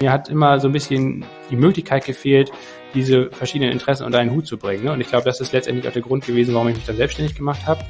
Mir hat immer so ein bisschen die Möglichkeit gefehlt, diese verschiedenen Interessen unter einen Hut zu bringen. Und ich glaube, das ist letztendlich auch der Grund gewesen, warum ich mich dann selbstständig gemacht habe.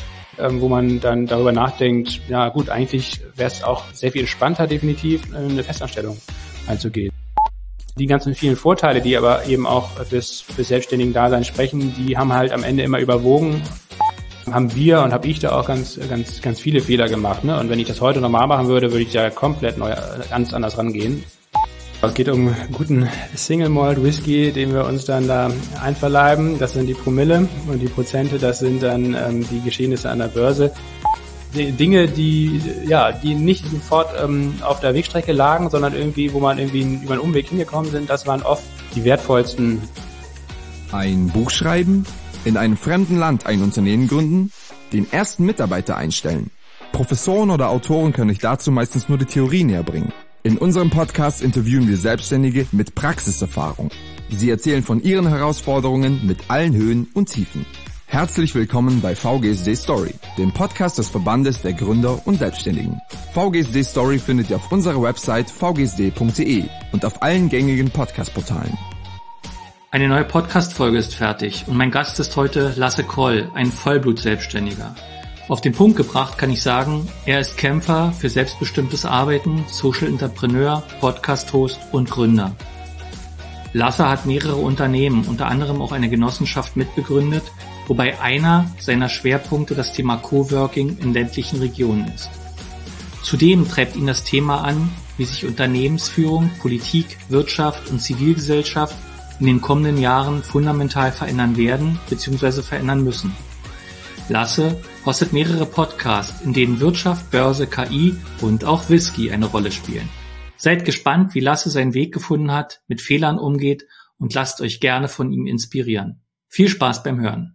Wo man dann darüber nachdenkt, ja gut, eigentlich wäre es auch sehr viel entspannter, definitiv eine Festanstellung einzugehen. Die ganzen vielen Vorteile, die aber eben auch fürs selbstständigen Dasein sprechen, die haben halt am Ende immer überwogen. Habe ich da auch ganz viele Fehler gemacht. Ne? Und wenn ich das heute nochmal machen würde, würde ich da komplett ganz anders rangehen. Es geht um einen guten Single Malt Whisky, den wir uns dann da einverleiben. Das sind die Promille und die Prozente, das sind dann die Geschehnisse an der Börse. Die Dinge, die nicht sofort auf der Wegstrecke lagen, sondern irgendwie, wo man irgendwie über einen Umweg hingekommen sind, das waren oft die wertvollsten. Ein Buch schreiben, in einem fremden Land ein Unternehmen gründen, den ersten Mitarbeiter einstellen. Professoren oder Autoren können euch dazu meistens nur die Theorie näher bringen. In unserem Podcast interviewen wir Selbstständige mit Praxiserfahrung. Sie erzählen von ihren Herausforderungen mit allen Höhen und Tiefen. Herzlich willkommen bei VGSD Story, dem Podcast des Verbandes der Gründer und Selbstständigen. VGSD Story findet ihr auf unserer Website vgsd.de und auf allen gängigen Podcast-Portalen. Eine neue Podcast-Folge ist fertig und mein Gast ist heute Lasse Kroll, ein Vollblut-Selbstständiger. Auf den Punkt gebracht kann ich sagen, er ist Kämpfer für selbstbestimmtes Arbeiten, Social Entrepreneur, Podcast-Host und Gründer. Lasse hat mehrere Unternehmen, unter anderem auch eine Genossenschaft mitbegründet, wobei einer seiner Schwerpunkte das Thema Coworking in ländlichen Regionen ist. Zudem treibt ihn das Thema an, wie sich Unternehmensführung, Politik, Wirtschaft und Zivilgesellschaft in den kommenden Jahren fundamental verändern werden bzw. verändern müssen. Lasse hostet mehrere Podcasts, in denen Wirtschaft, Börse, KI und auch Whisky eine Rolle spielen. Seid gespannt, wie Lasse seinen Weg gefunden hat, mit Fehlern umgeht und lasst euch gerne von ihm inspirieren. Viel Spaß beim Hören.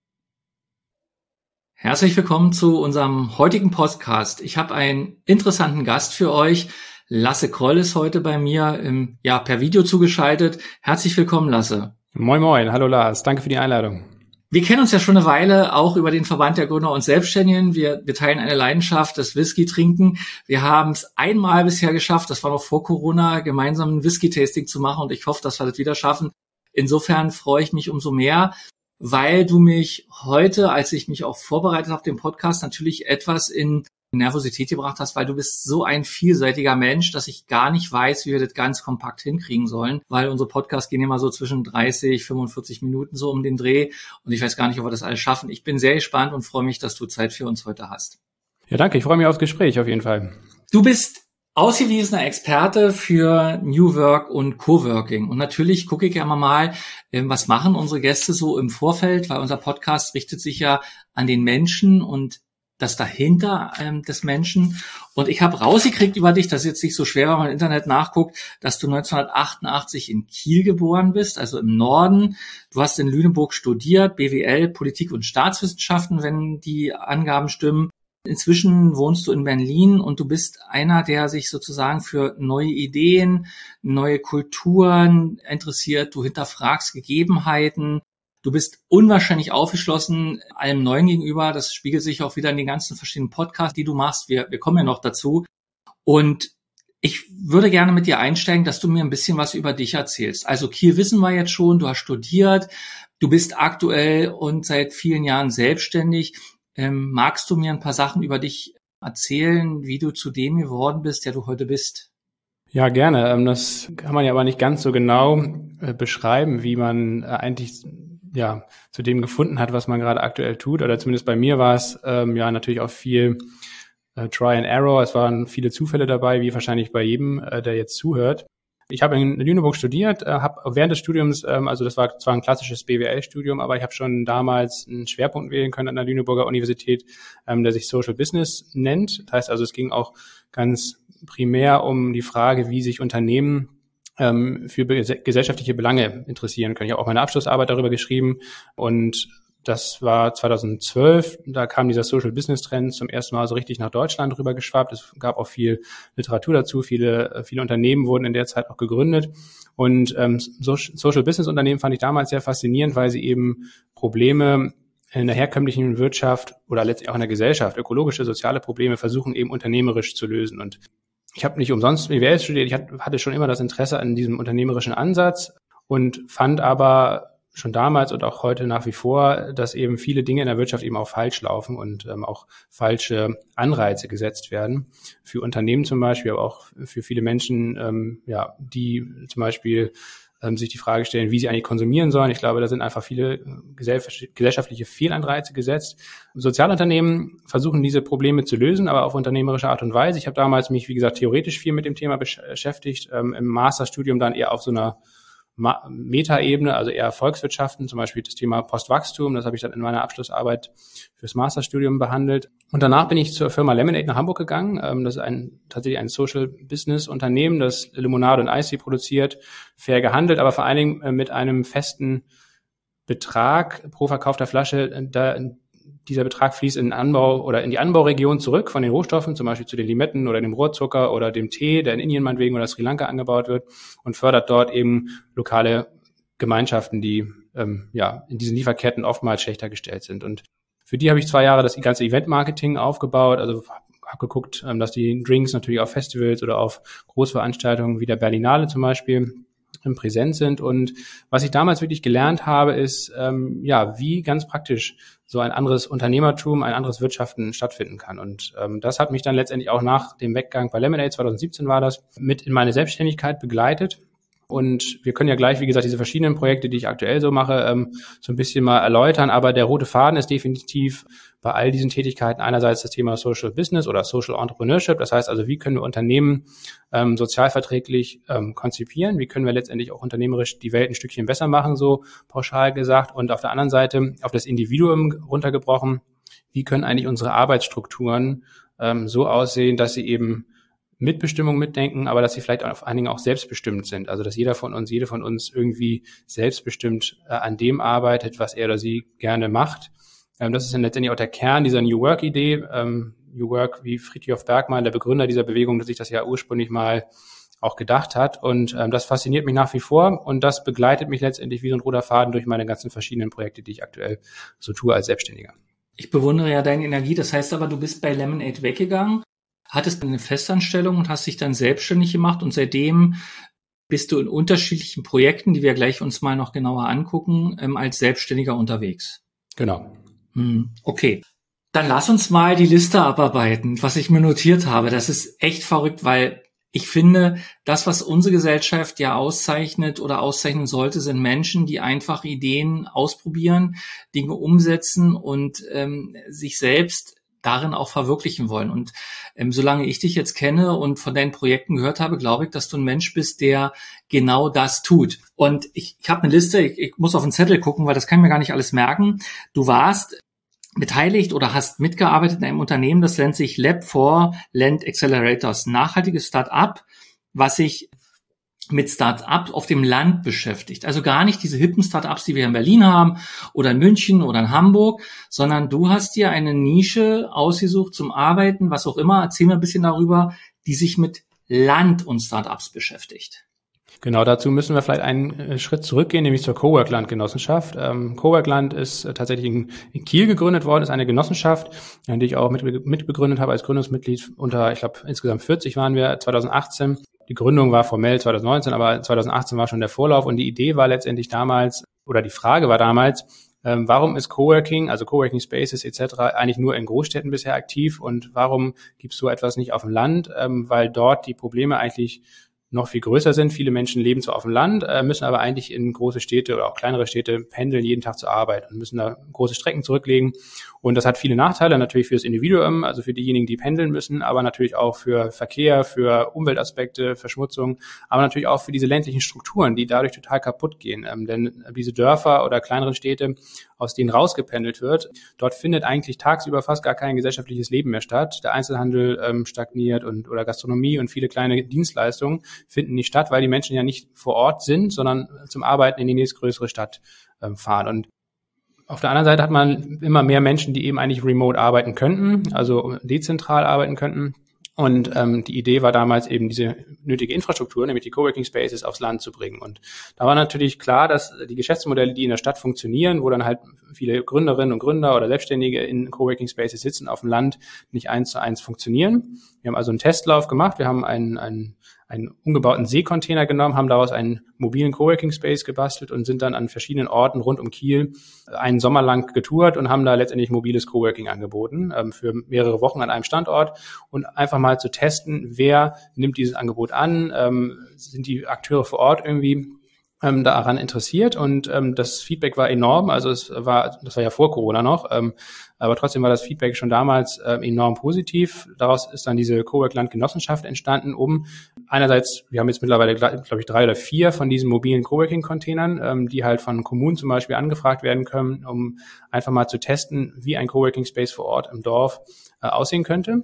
Herzlich willkommen zu unserem heutigen Podcast. Ich habe einen interessanten Gast für euch. Lasse Kroll ist heute bei mir per Video zugeschaltet. Herzlich willkommen, Lasse. Moin, moin. Hallo Lars. Danke für die Einladung. Wir kennen uns ja schon eine Weile, auch über den Verband der Gründer und Selbstständigen. Wir teilen eine Leidenschaft, das Whisky-Trinken. Wir haben es einmal bisher geschafft, das war noch vor Corona, gemeinsam ein Whisky-Tasting zu machen und ich hoffe, dass wir das wieder schaffen. Insofern freue ich mich umso mehr, weil du mich heute, als ich mich auch vorbereitet habe auf den Podcast, natürlich etwas in Nervosität gebracht hast, weil du bist so ein vielseitiger Mensch, dass ich gar nicht weiß, wie wir das ganz kompakt hinkriegen sollen, weil unsere Podcasts gehen immer so zwischen 30, 45 Minuten so um den Dreh und ich weiß gar nicht, ob wir das alles schaffen. Ich bin sehr gespannt und freue mich, dass du Zeit für uns heute hast. Ja, danke. Ich freue mich aufs Gespräch auf jeden Fall. Du bist ausgewiesener Experte für New Work und Coworking. Und natürlich gucke ich ja mal, was machen unsere Gäste so im Vorfeld, weil unser Podcast richtet sich ja an den Menschen und das dahinter des Menschen. Und ich habe rausgekriegt über dich, das ist jetzt nicht so schwer, wenn man im Internet nachguckt, dass du 1988 in Kiel geboren bist, also im Norden. Du hast in Lüneburg studiert, BWL, Politik und Staatswissenschaften, wenn die Angaben stimmen. Inzwischen wohnst du in Berlin und du bist einer, der sich sozusagen für neue Ideen, neue Kulturen interessiert. Du hinterfragst Gegebenheiten. Du bist unwahrscheinlich aufgeschlossen allem Neuen gegenüber. Das spiegelt sich auch wieder in den ganzen verschiedenen Podcasts, die du machst. Wir kommen ja noch dazu. Und ich würde gerne mit dir einsteigen, dass du mir ein bisschen was über dich erzählst. Also Kiel wissen wir jetzt schon, du hast studiert, du bist aktuell und seit vielen Jahren selbstständig. Magst du mir ein paar Sachen über dich erzählen, wie du zu dem geworden bist, der du heute bist? Ja, gerne. Das kann man ja aber nicht ganz so genau beschreiben, wie man eigentlich zu dem gefunden hat, was man gerade aktuell tut. Oder zumindest bei mir war es natürlich auch viel Try and Error. Es waren viele Zufälle dabei, wie wahrscheinlich bei jedem, der jetzt zuhört. Ich habe in Lüneburg studiert, habe während des Studiums, das war zwar ein klassisches BWL-Studium, aber ich habe schon damals einen Schwerpunkt wählen können an der Lüneburger Universität, der sich Social Business nennt. Das heißt also, es ging auch ganz primär um die Frage, wie sich Unternehmen für gesellschaftliche Belange interessieren können. Ich habe auch meine Abschlussarbeit darüber geschrieben und das war 2012, da kam dieser Social Business Trend zum ersten Mal so richtig nach Deutschland rüber geschwappt. Es gab auch viel Literatur dazu, viele Unternehmen wurden in der Zeit auch gegründet. Und Social Business Unternehmen fand ich damals sehr faszinierend, weil sie eben Probleme in der herkömmlichen Wirtschaft oder letztlich auch in der Gesellschaft, ökologische, soziale Probleme versuchen eben unternehmerisch zu lösen. Und Ich habe nicht umsonst BWL studiert, ich hatte schon immer das Interesse an diesem unternehmerischen Ansatz und fand aber schon damals und auch heute nach wie vor, dass eben viele Dinge in der Wirtschaft eben auch falsch laufen und auch falsche Anreize gesetzt werden. Für Unternehmen zum Beispiel, aber auch für viele Menschen, die zum Beispiel sich die Frage stellen, wie sie eigentlich konsumieren sollen. Ich glaube, da sind einfach viele gesellschaftliche Fehlanreize gesetzt. Sozialunternehmen versuchen diese Probleme zu lösen, aber auf unternehmerische Art und Weise. Ich habe damals mich, wie gesagt, theoretisch viel mit dem Thema beschäftigt, im Masterstudium dann eher auf so einer Metaebene, also eher Volkswirtschaften, zum Beispiel das Thema Postwachstum, das habe ich dann in meiner Abschlussarbeit fürs Masterstudium behandelt. Und danach bin ich zur Firma Lemonade nach Hamburg gegangen. Das ist tatsächlich ein Social-Business-Unternehmen, das Limonade und Eistee produziert, fair gehandelt, aber vor allen Dingen mit einem festen Betrag pro verkaufter Flasche. Dieser Betrag fließt in den Anbau oder in die Anbauregion zurück von den Rohstoffen, zum Beispiel zu den Limetten oder dem Rohrzucker oder dem Tee, der in Indien meinetwegen oder Sri Lanka angebaut wird, und fördert dort eben lokale Gemeinschaften, die in diesen Lieferketten oftmals schlechter gestellt sind. Und für die habe ich 2 Jahre das ganze Event-Marketing aufgebaut, also habe geguckt, dass die Drinks natürlich auf Festivals oder auf Großveranstaltungen wie der Berlinale zum Beispiel präsent sind. Und was ich damals wirklich gelernt habe, ist, wie ganz praktisch so ein anderes Unternehmertum, ein anderes Wirtschaften stattfinden kann. Und das hat mich dann letztendlich auch nach dem Weggang bei Lemonade, 2017 war das, mit in meine Selbstständigkeit begleitet. Und wir können ja gleich, wie gesagt, diese verschiedenen Projekte, die ich aktuell so mache, so ein bisschen mal erläutern. Aber der rote Faden ist definitiv bei all diesen Tätigkeiten einerseits das Thema Social Business oder Social Entrepreneurship. Das heißt also, wie können wir Unternehmen sozialverträglich konzipieren? Wie können wir letztendlich auch unternehmerisch die Welt ein Stückchen besser machen, so pauschal gesagt? Und auf der anderen Seite, auf das Individuum runtergebrochen, wie können eigentlich unsere Arbeitsstrukturen so aussehen, dass sie eben Mitbestimmung mitdenken, aber dass sie vielleicht vor allen Dingen auch selbstbestimmt sind. Also dass jede von uns irgendwie selbstbestimmt an dem arbeitet, was er oder sie gerne macht. Das ist dann letztendlich auch der Kern dieser New Work-Idee. New Work, wie Frithjof Bergmann, der Begründer dieser Bewegung, dass sich das ja ursprünglich mal auch gedacht hat. Und das fasziniert mich nach wie vor und das begleitet mich letztendlich wie so ein roter Faden durch meine ganzen verschiedenen Projekte, die ich aktuell so tue als Selbstständiger. Ich bewundere ja deine Energie. Das heißt aber, du bist bei Lemonade weggegangen, hattest eine Festanstellung und hast dich dann selbstständig gemacht und seitdem bist du in unterschiedlichen Projekten, die wir gleich uns mal noch genauer angucken, als Selbstständiger unterwegs. Genau. Okay. Dann lass uns mal die Liste abarbeiten, was ich mir notiert habe. Das ist echt verrückt, weil ich finde, das, was unsere Gesellschaft ja auszeichnet oder auszeichnen sollte, sind Menschen, die einfach Ideen ausprobieren, Dinge umsetzen und sich selbst darin auch verwirklichen wollen. Und solange ich dich jetzt kenne und von deinen Projekten gehört habe, glaube ich, dass du ein Mensch bist, der genau das tut. Und ich habe eine Liste, ich muss auf den Zettel gucken, weil das kann ich mir gar nicht alles merken. Du warst beteiligt oder hast mitgearbeitet in einem Unternehmen, das nennt sich Lab4 Land Accelerators, nachhaltiges Start-up, was sich mit Start-up auf dem Land beschäftigt. Also gar nicht diese hippen Start-ups, die wir in Berlin haben oder in München oder in Hamburg, sondern du hast dir eine Nische ausgesucht zum Arbeiten, was auch immer. Erzähl mir ein bisschen darüber, die sich mit Land und Start-ups beschäftigt. Genau, dazu müssen wir vielleicht einen Schritt zurückgehen, nämlich zur Cowork-Land-Genossenschaft. Cowork-Land ist tatsächlich in Kiel gegründet worden, ist eine Genossenschaft, die ich auch mitbegründet habe als Gründungsmitglied. Ich glaube, insgesamt 40 waren wir 2018. Die Gründung war formell 2019, aber 2018 war schon der Vorlauf und die Idee war letztendlich damals, oder die Frage war damals, warum ist Coworking, also Coworking Spaces etc. eigentlich nur in Großstädten bisher aktiv und warum gibt es so etwas nicht auf dem Land, weil dort die Probleme eigentlich noch viel größer sind. Viele Menschen leben zwar auf dem Land, müssen aber eigentlich in große Städte oder auch kleinere Städte pendeln jeden Tag zur Arbeit und müssen da große Strecken zurücklegen. Und das hat viele Nachteile, natürlich für das Individuum, also für diejenigen, die pendeln müssen, aber natürlich auch für Verkehr, für Umweltaspekte, Verschmutzung, aber natürlich auch für diese ländlichen Strukturen, die dadurch total kaputt gehen. Denn diese Dörfer oder kleineren Städte, aus denen rausgependelt wird, dort findet eigentlich tagsüber fast gar kein gesellschaftliches Leben mehr statt. Der Einzelhandel stagniert oder Gastronomie und viele kleine Dienstleistungen finden nicht statt, weil die Menschen ja nicht vor Ort sind, sondern zum Arbeiten in die nächstgrößere Stadt fahren. Und auf der anderen Seite hat man immer mehr Menschen, die eben eigentlich remote arbeiten könnten, also dezentral arbeiten könnten. Und die Idee war damals eben diese nötige Infrastruktur, nämlich die Coworking Spaces aufs Land zu bringen. Und da war natürlich klar, dass die Geschäftsmodelle, die in der Stadt funktionieren, wo dann halt viele Gründerinnen und Gründer oder Selbstständige in Coworking Spaces sitzen, auf dem Land nicht 1:1 funktionieren. Wir haben also einen Testlauf gemacht. Wir haben einen umgebauten Seekontainer genommen, haben daraus einen mobilen Coworking Space gebastelt und sind dann an verschiedenen Orten rund um Kiel einen Sommer lang getourt und haben da letztendlich mobiles Coworking angeboten, für mehrere Wochen an einem Standort und einfach mal zu testen, wer nimmt dieses Angebot an, sind die Akteure vor Ort irgendwie daran interessiert und das Feedback war enorm, also das war ja vor Corona noch, aber trotzdem war das Feedback schon damals enorm positiv. Daraus ist dann diese Cowork-Land-Genossenschaft entstanden, einerseits, wir haben jetzt mittlerweile, glaube ich, 3 oder 4 von diesen mobilen Coworking-Containern, die halt von Kommunen zum Beispiel angefragt werden können, um einfach mal zu testen, wie ein Coworking-Space vor Ort im Dorf aussehen könnte.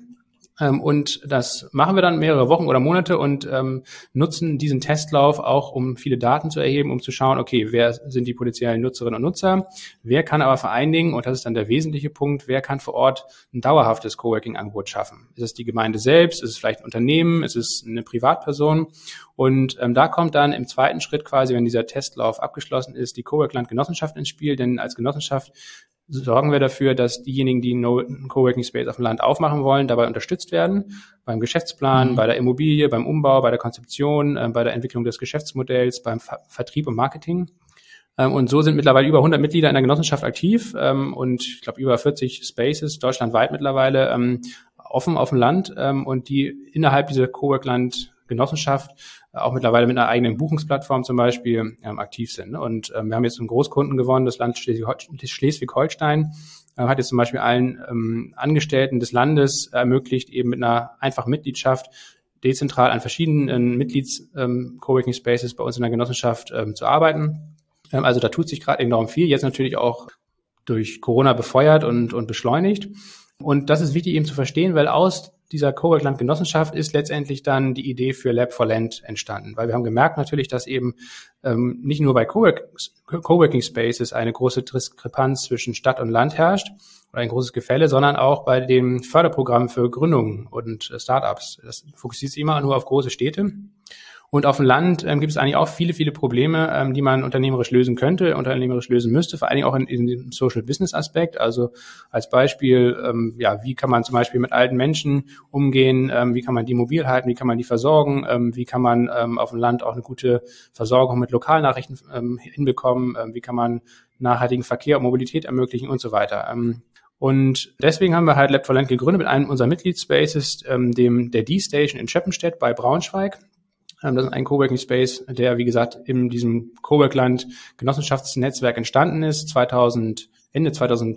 Und das machen wir dann mehrere Wochen oder Monate und nutzen diesen Testlauf auch, um viele Daten zu erheben, um zu schauen, okay, wer sind die potenziellen Nutzerinnen und Nutzer, wer kann aber vor allen Dingen, und das ist dann der wesentliche Punkt, wer kann vor Ort ein dauerhaftes Coworking-Angebot schaffen? Ist es die Gemeinde selbst? Ist es vielleicht ein Unternehmen? Ist es eine Privatperson? Und da kommt dann im zweiten Schritt quasi, wenn dieser Testlauf abgeschlossen ist, die Cowork-Land-Genossenschaft ins Spiel, denn als Genossenschaft sorgen wir dafür, dass diejenigen, die einen Coworking Space auf dem Land aufmachen wollen, dabei unterstützt werden, beim Geschäftsplan, bei der Immobilie, beim Umbau, bei der Konzeption, bei der Entwicklung des Geschäftsmodells, beim Vertrieb und Marketing. Und so sind mittlerweile über 100 Mitglieder in der Genossenschaft aktiv und ich glaube über 40 Spaces deutschlandweit mittlerweile offen auf dem Land und die innerhalb dieser Cowork-Land-Genossenschaft auch mittlerweile mit einer eigenen Buchungsplattform zum Beispiel aktiv sind. Und wir haben jetzt einen Großkunden gewonnen, das Land Schleswig-Holstein hat jetzt zum Beispiel allen Angestellten des Landes ermöglicht, eben mit einer einfachen Mitgliedschaft dezentral an verschiedenen Coworking Spaces bei uns in der Genossenschaft zu arbeiten. Also da tut sich gerade enorm viel, jetzt natürlich auch durch Corona befeuert und beschleunigt. Und das ist wichtig eben zu verstehen, weil aus dieser Cowork-Land-Genossenschaft ist letztendlich dann die Idee für Lab for Land entstanden. Weil wir haben gemerkt natürlich, dass eben nicht nur bei Coworking Spaces eine große Diskrepanz zwischen Stadt und Land herrscht oder ein großes Gefälle, sondern auch bei dem Förderprogramm für Gründungen und Startups. Das fokussiert sich immer nur auf große Städte. Und auf dem Land gibt es eigentlich auch viele, viele Probleme, die man unternehmerisch lösen könnte, unternehmerisch lösen müsste, vor allen Dingen auch in dem Social-Business-Aspekt. Also als Beispiel, wie kann man zum Beispiel mit alten Menschen umgehen, wie kann man die mobil halten, wie kann man die versorgen, wie kann man auf dem Land auch eine gute Versorgung mit Lokalnachrichten hinbekommen, wie kann man nachhaltigen Verkehr und Mobilität ermöglichen und so weiter. Und deswegen haben wir halt Lab for Land gegründet mit einem unserer Mitgliedsspaces, der D-Station in Schöppenstedt bei Braunschweig. Das ist ein Coworking Space, der, wie gesagt, in diesem Cowork-Land Genossenschaftsnetzwerk entstanden ist, Ende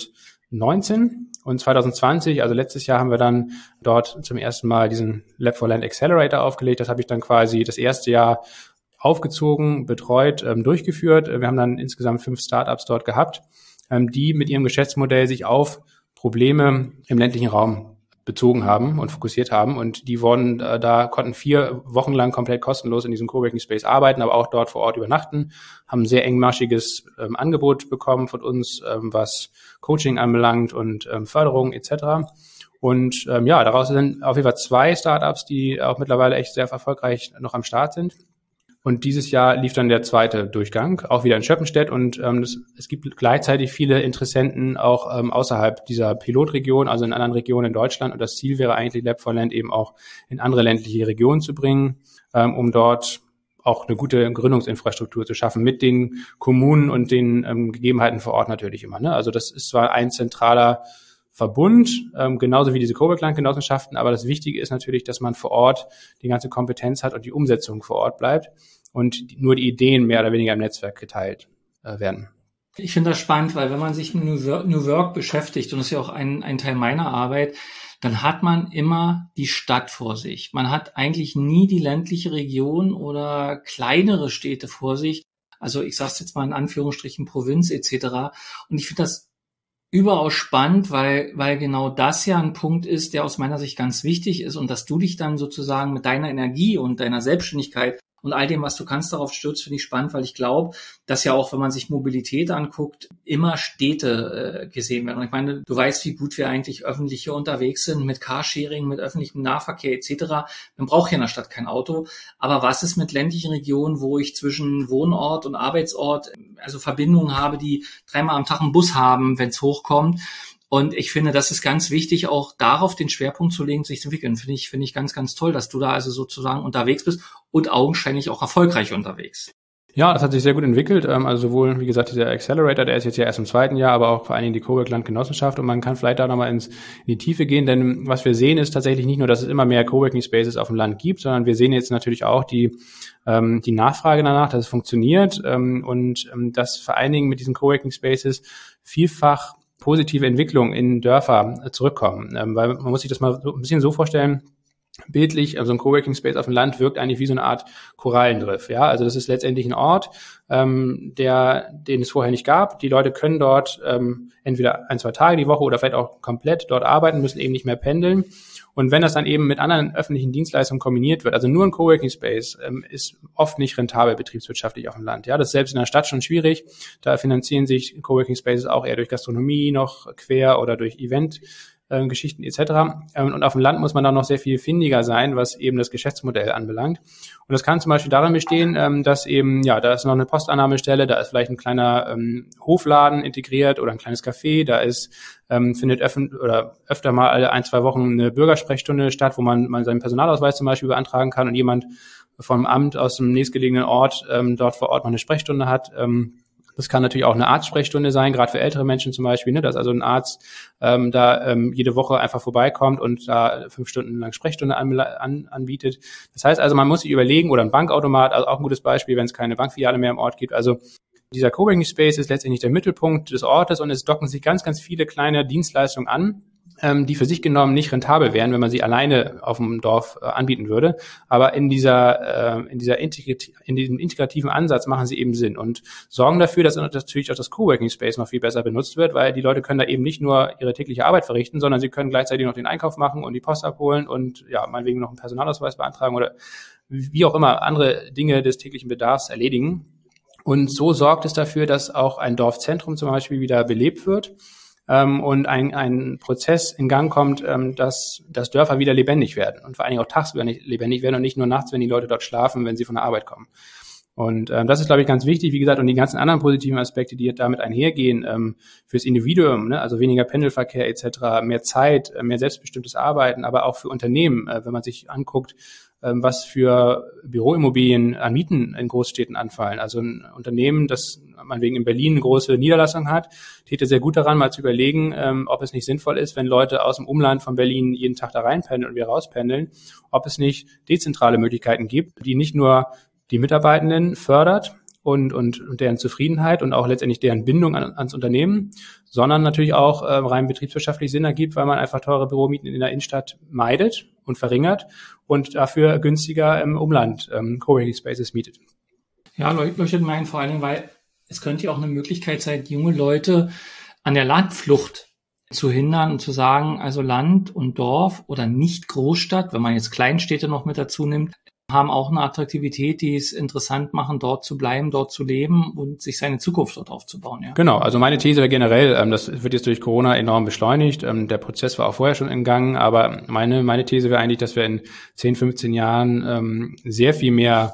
2019 und 2020, also letztes Jahr, haben wir dann dort zum ersten Mal diesen Lab for Land Accelerator aufgelegt. Das habe ich dann quasi das erste Jahr aufgezogen, betreut, durchgeführt. Wir haben dann insgesamt 5 Startups dort gehabt, die mit ihrem Geschäftsmodell sich auf Probleme im ländlichen Raum bezogen haben und fokussiert haben. Und die konnten 4 Wochen lang komplett kostenlos in diesem Coworking Space arbeiten, aber auch dort vor Ort übernachten, haben ein sehr engmaschiges Angebot bekommen von uns, was Coaching anbelangt und Förderung etc. Und daraus sind auf jeden Fall 2 Startups, die auch mittlerweile echt sehr erfolgreich noch am Start sind. Und dieses Jahr lief dann der zweite Durchgang, auch wieder in Schöppenstedt. Und es gibt gleichzeitig viele Interessenten auch außerhalb dieser Pilotregion, also in anderen Regionen in Deutschland. Und das Ziel wäre eigentlich, Lab for Land eben auch in andere ländliche Regionen zu bringen, um dort auch eine gute Gründungsinfrastruktur zu schaffen mit den Kommunen und den Gegebenheiten vor Ort natürlich immer. Ne? Also das ist zwar ein zentraler Verbund, genauso wie diese Cowork-Land-Genossenschaften, aber das Wichtige ist natürlich, dass man vor Ort die ganze Kompetenz hat und die Umsetzung vor Ort bleibt und nur die Ideen mehr oder weniger im Netzwerk geteilt werden. Ich finde das spannend, weil wenn man sich mit New Work beschäftigt, und das ist ja auch ein Teil meiner Arbeit, dann hat man immer die Stadt vor sich. Man hat eigentlich nie die ländliche Region oder kleinere Städte vor sich. Also ich sage es jetzt mal in Anführungsstrichen Provinz etc. Und ich finde das überaus spannend, weil genau das ja ein Punkt ist, der aus meiner Sicht ganz wichtig ist und dass du dich dann sozusagen mit deiner Energie und deiner Selbstständigkeit und all dem, was du kannst, darauf stürzt, finde ich spannend, weil ich glaube, dass ja auch, wenn man sich Mobilität anguckt, immer Städte gesehen werden. Und ich meine, du weißt, wie gut wir eigentlich öffentlich hier unterwegs sind mit Carsharing, mit öffentlichem Nahverkehr etc. Man braucht hier in der Stadt kein Auto. Aber was ist mit ländlichen Regionen, wo ich zwischen Wohnort und Arbeitsort also Verbindungen habe, die 3-mal am Tag einen Bus haben, wenn es hochkommt? Und ich finde, das ist ganz wichtig, auch darauf den Schwerpunkt zu legen, sich zu entwickeln. Finde ich ganz, ganz toll, dass du da also sozusagen unterwegs bist und augenscheinlich auch erfolgreich unterwegs. Ja, das hat sich sehr gut entwickelt. Also sowohl, wie gesagt, dieser Accelerator, der ist jetzt ja erst im 2. Jahr, aber auch vor allen Dingen die Cowork Landgenossenschaft. Und man kann vielleicht da nochmal in die Tiefe gehen, denn was wir sehen, ist tatsächlich nicht nur, dass es immer mehr Coworking Spaces auf dem Land gibt, sondern wir sehen jetzt natürlich auch die Nachfrage danach, dass es funktioniert und dass vor allen Dingen mit diesen Coworking Spaces vielfach positive Entwicklungen in Dörfer zurückkommen. Weil man muss sich das mal so ein bisschen so vorstellen, bildlich, also ein Coworking Space auf dem Land wirkt eigentlich wie so eine Art Korallenriff. Ja, also das ist letztendlich ein Ort, den es vorher nicht gab. Die Leute können dort entweder 1-2 Tage die Woche oder vielleicht auch komplett dort arbeiten, müssen eben nicht mehr pendeln. Und wenn das dann eben mit anderen öffentlichen Dienstleistungen kombiniert wird, also nur ein Coworking Space ist oft nicht rentabel betriebswirtschaftlich auf dem Land. Ja, das ist selbst in der Stadt schon schwierig. Da finanzieren sich Coworking Spaces auch eher durch Gastronomie noch quer oder durch Geschichten etc. Und auf dem Land muss man dann noch sehr viel findiger sein, was eben das Geschäftsmodell anbelangt. Und das kann zum Beispiel darin bestehen, dass eben, ja, da ist noch eine Postannahmestelle, da ist vielleicht ein kleiner Hofladen integriert oder ein kleines Café, da ist findet öfter mal alle 1-2 Wochen eine Bürgersprechstunde statt, wo man seinen Personalausweis zum Beispiel beantragen kann und jemand vom Amt aus dem nächstgelegenen Ort dort vor Ort noch eine Sprechstunde hat. Das kann natürlich auch eine Arztsprechstunde sein, gerade für ältere Menschen zum Beispiel, ne, dass also ein Arzt jede Woche einfach vorbeikommt und da 5 Stunden lang Sprechstunde anbietet. Das heißt also, man muss sich überlegen, oder ein Bankautomat, also auch ein gutes Beispiel, wenn es keine Bankfiliale mehr im Ort gibt. Also dieser Coworking Space ist letztendlich der Mittelpunkt des Ortes und es docken sich ganz, ganz viele kleine Dienstleistungen an, die für sich genommen nicht rentabel wären, wenn man sie alleine auf dem Dorf anbieten würde. Aber in diesem integrativen Ansatz machen sie eben Sinn und sorgen dafür, dass natürlich auch das Coworking Space noch viel besser benutzt wird, weil die Leute können da eben nicht nur ihre tägliche Arbeit verrichten, sondern sie können gleichzeitig noch den Einkauf machen und die Post abholen und ja, meinetwegen noch einen Personalausweis beantragen oder wie auch immer andere Dinge des täglichen Bedarfs erledigen. Und so sorgt es dafür, dass auch ein Dorfzentrum zum Beispiel wieder belebt wird und ein Prozess in Gang kommt, dass Dörfer wieder lebendig werden und vor allen Dingen auch tagsüber lebendig werden und nicht nur nachts, wenn die Leute dort schlafen, wenn sie von der Arbeit kommen. Und das ist, glaube ich, ganz wichtig, wie gesagt, und die ganzen anderen positiven Aspekte, die damit einhergehen, fürs Individuum, ne, also weniger Pendelverkehr etc., mehr Zeit, mehr selbstbestimmtes Arbeiten, aber auch für Unternehmen, wenn man sich anguckt, was für Büroimmobilien an Mieten in Großstädten anfallen. Also ein Unternehmen, das meinetwegen in Berlin eine große Niederlassung hat, täte sehr gut daran, mal zu überlegen, ob es nicht sinnvoll ist, wenn Leute aus dem Umland von Berlin jeden Tag da reinpendeln und wieder rauspendeln, ob es nicht dezentrale Möglichkeiten gibt, die nicht nur die Mitarbeitenden fördert und deren Zufriedenheit und auch letztendlich deren Bindung ans Unternehmen, sondern natürlich auch rein betriebswirtschaftlich Sinn ergibt, weil man einfach teure Büromieten in der Innenstadt meidet und verringert und dafür günstiger im Umland Coworking Spaces mietet. Ja, leuchtet mir ein, vor allen Dingen, weil es könnte ja auch eine Möglichkeit sein, junge Leute an der Landflucht zu hindern und zu sagen, also Land und Dorf oder nicht Großstadt, wenn man jetzt Kleinstädte noch mit dazu nimmt, haben auch eine Attraktivität, die es interessant machen, dort zu bleiben, dort zu leben und sich seine Zukunft dort aufzubauen. Ja. Genau, also meine These wäre generell, das wird jetzt durch Corona enorm beschleunigt. Der Prozess war auch vorher schon in Gang, aber meine These wäre eigentlich, dass wir in 10, 15 Jahren sehr viel mehr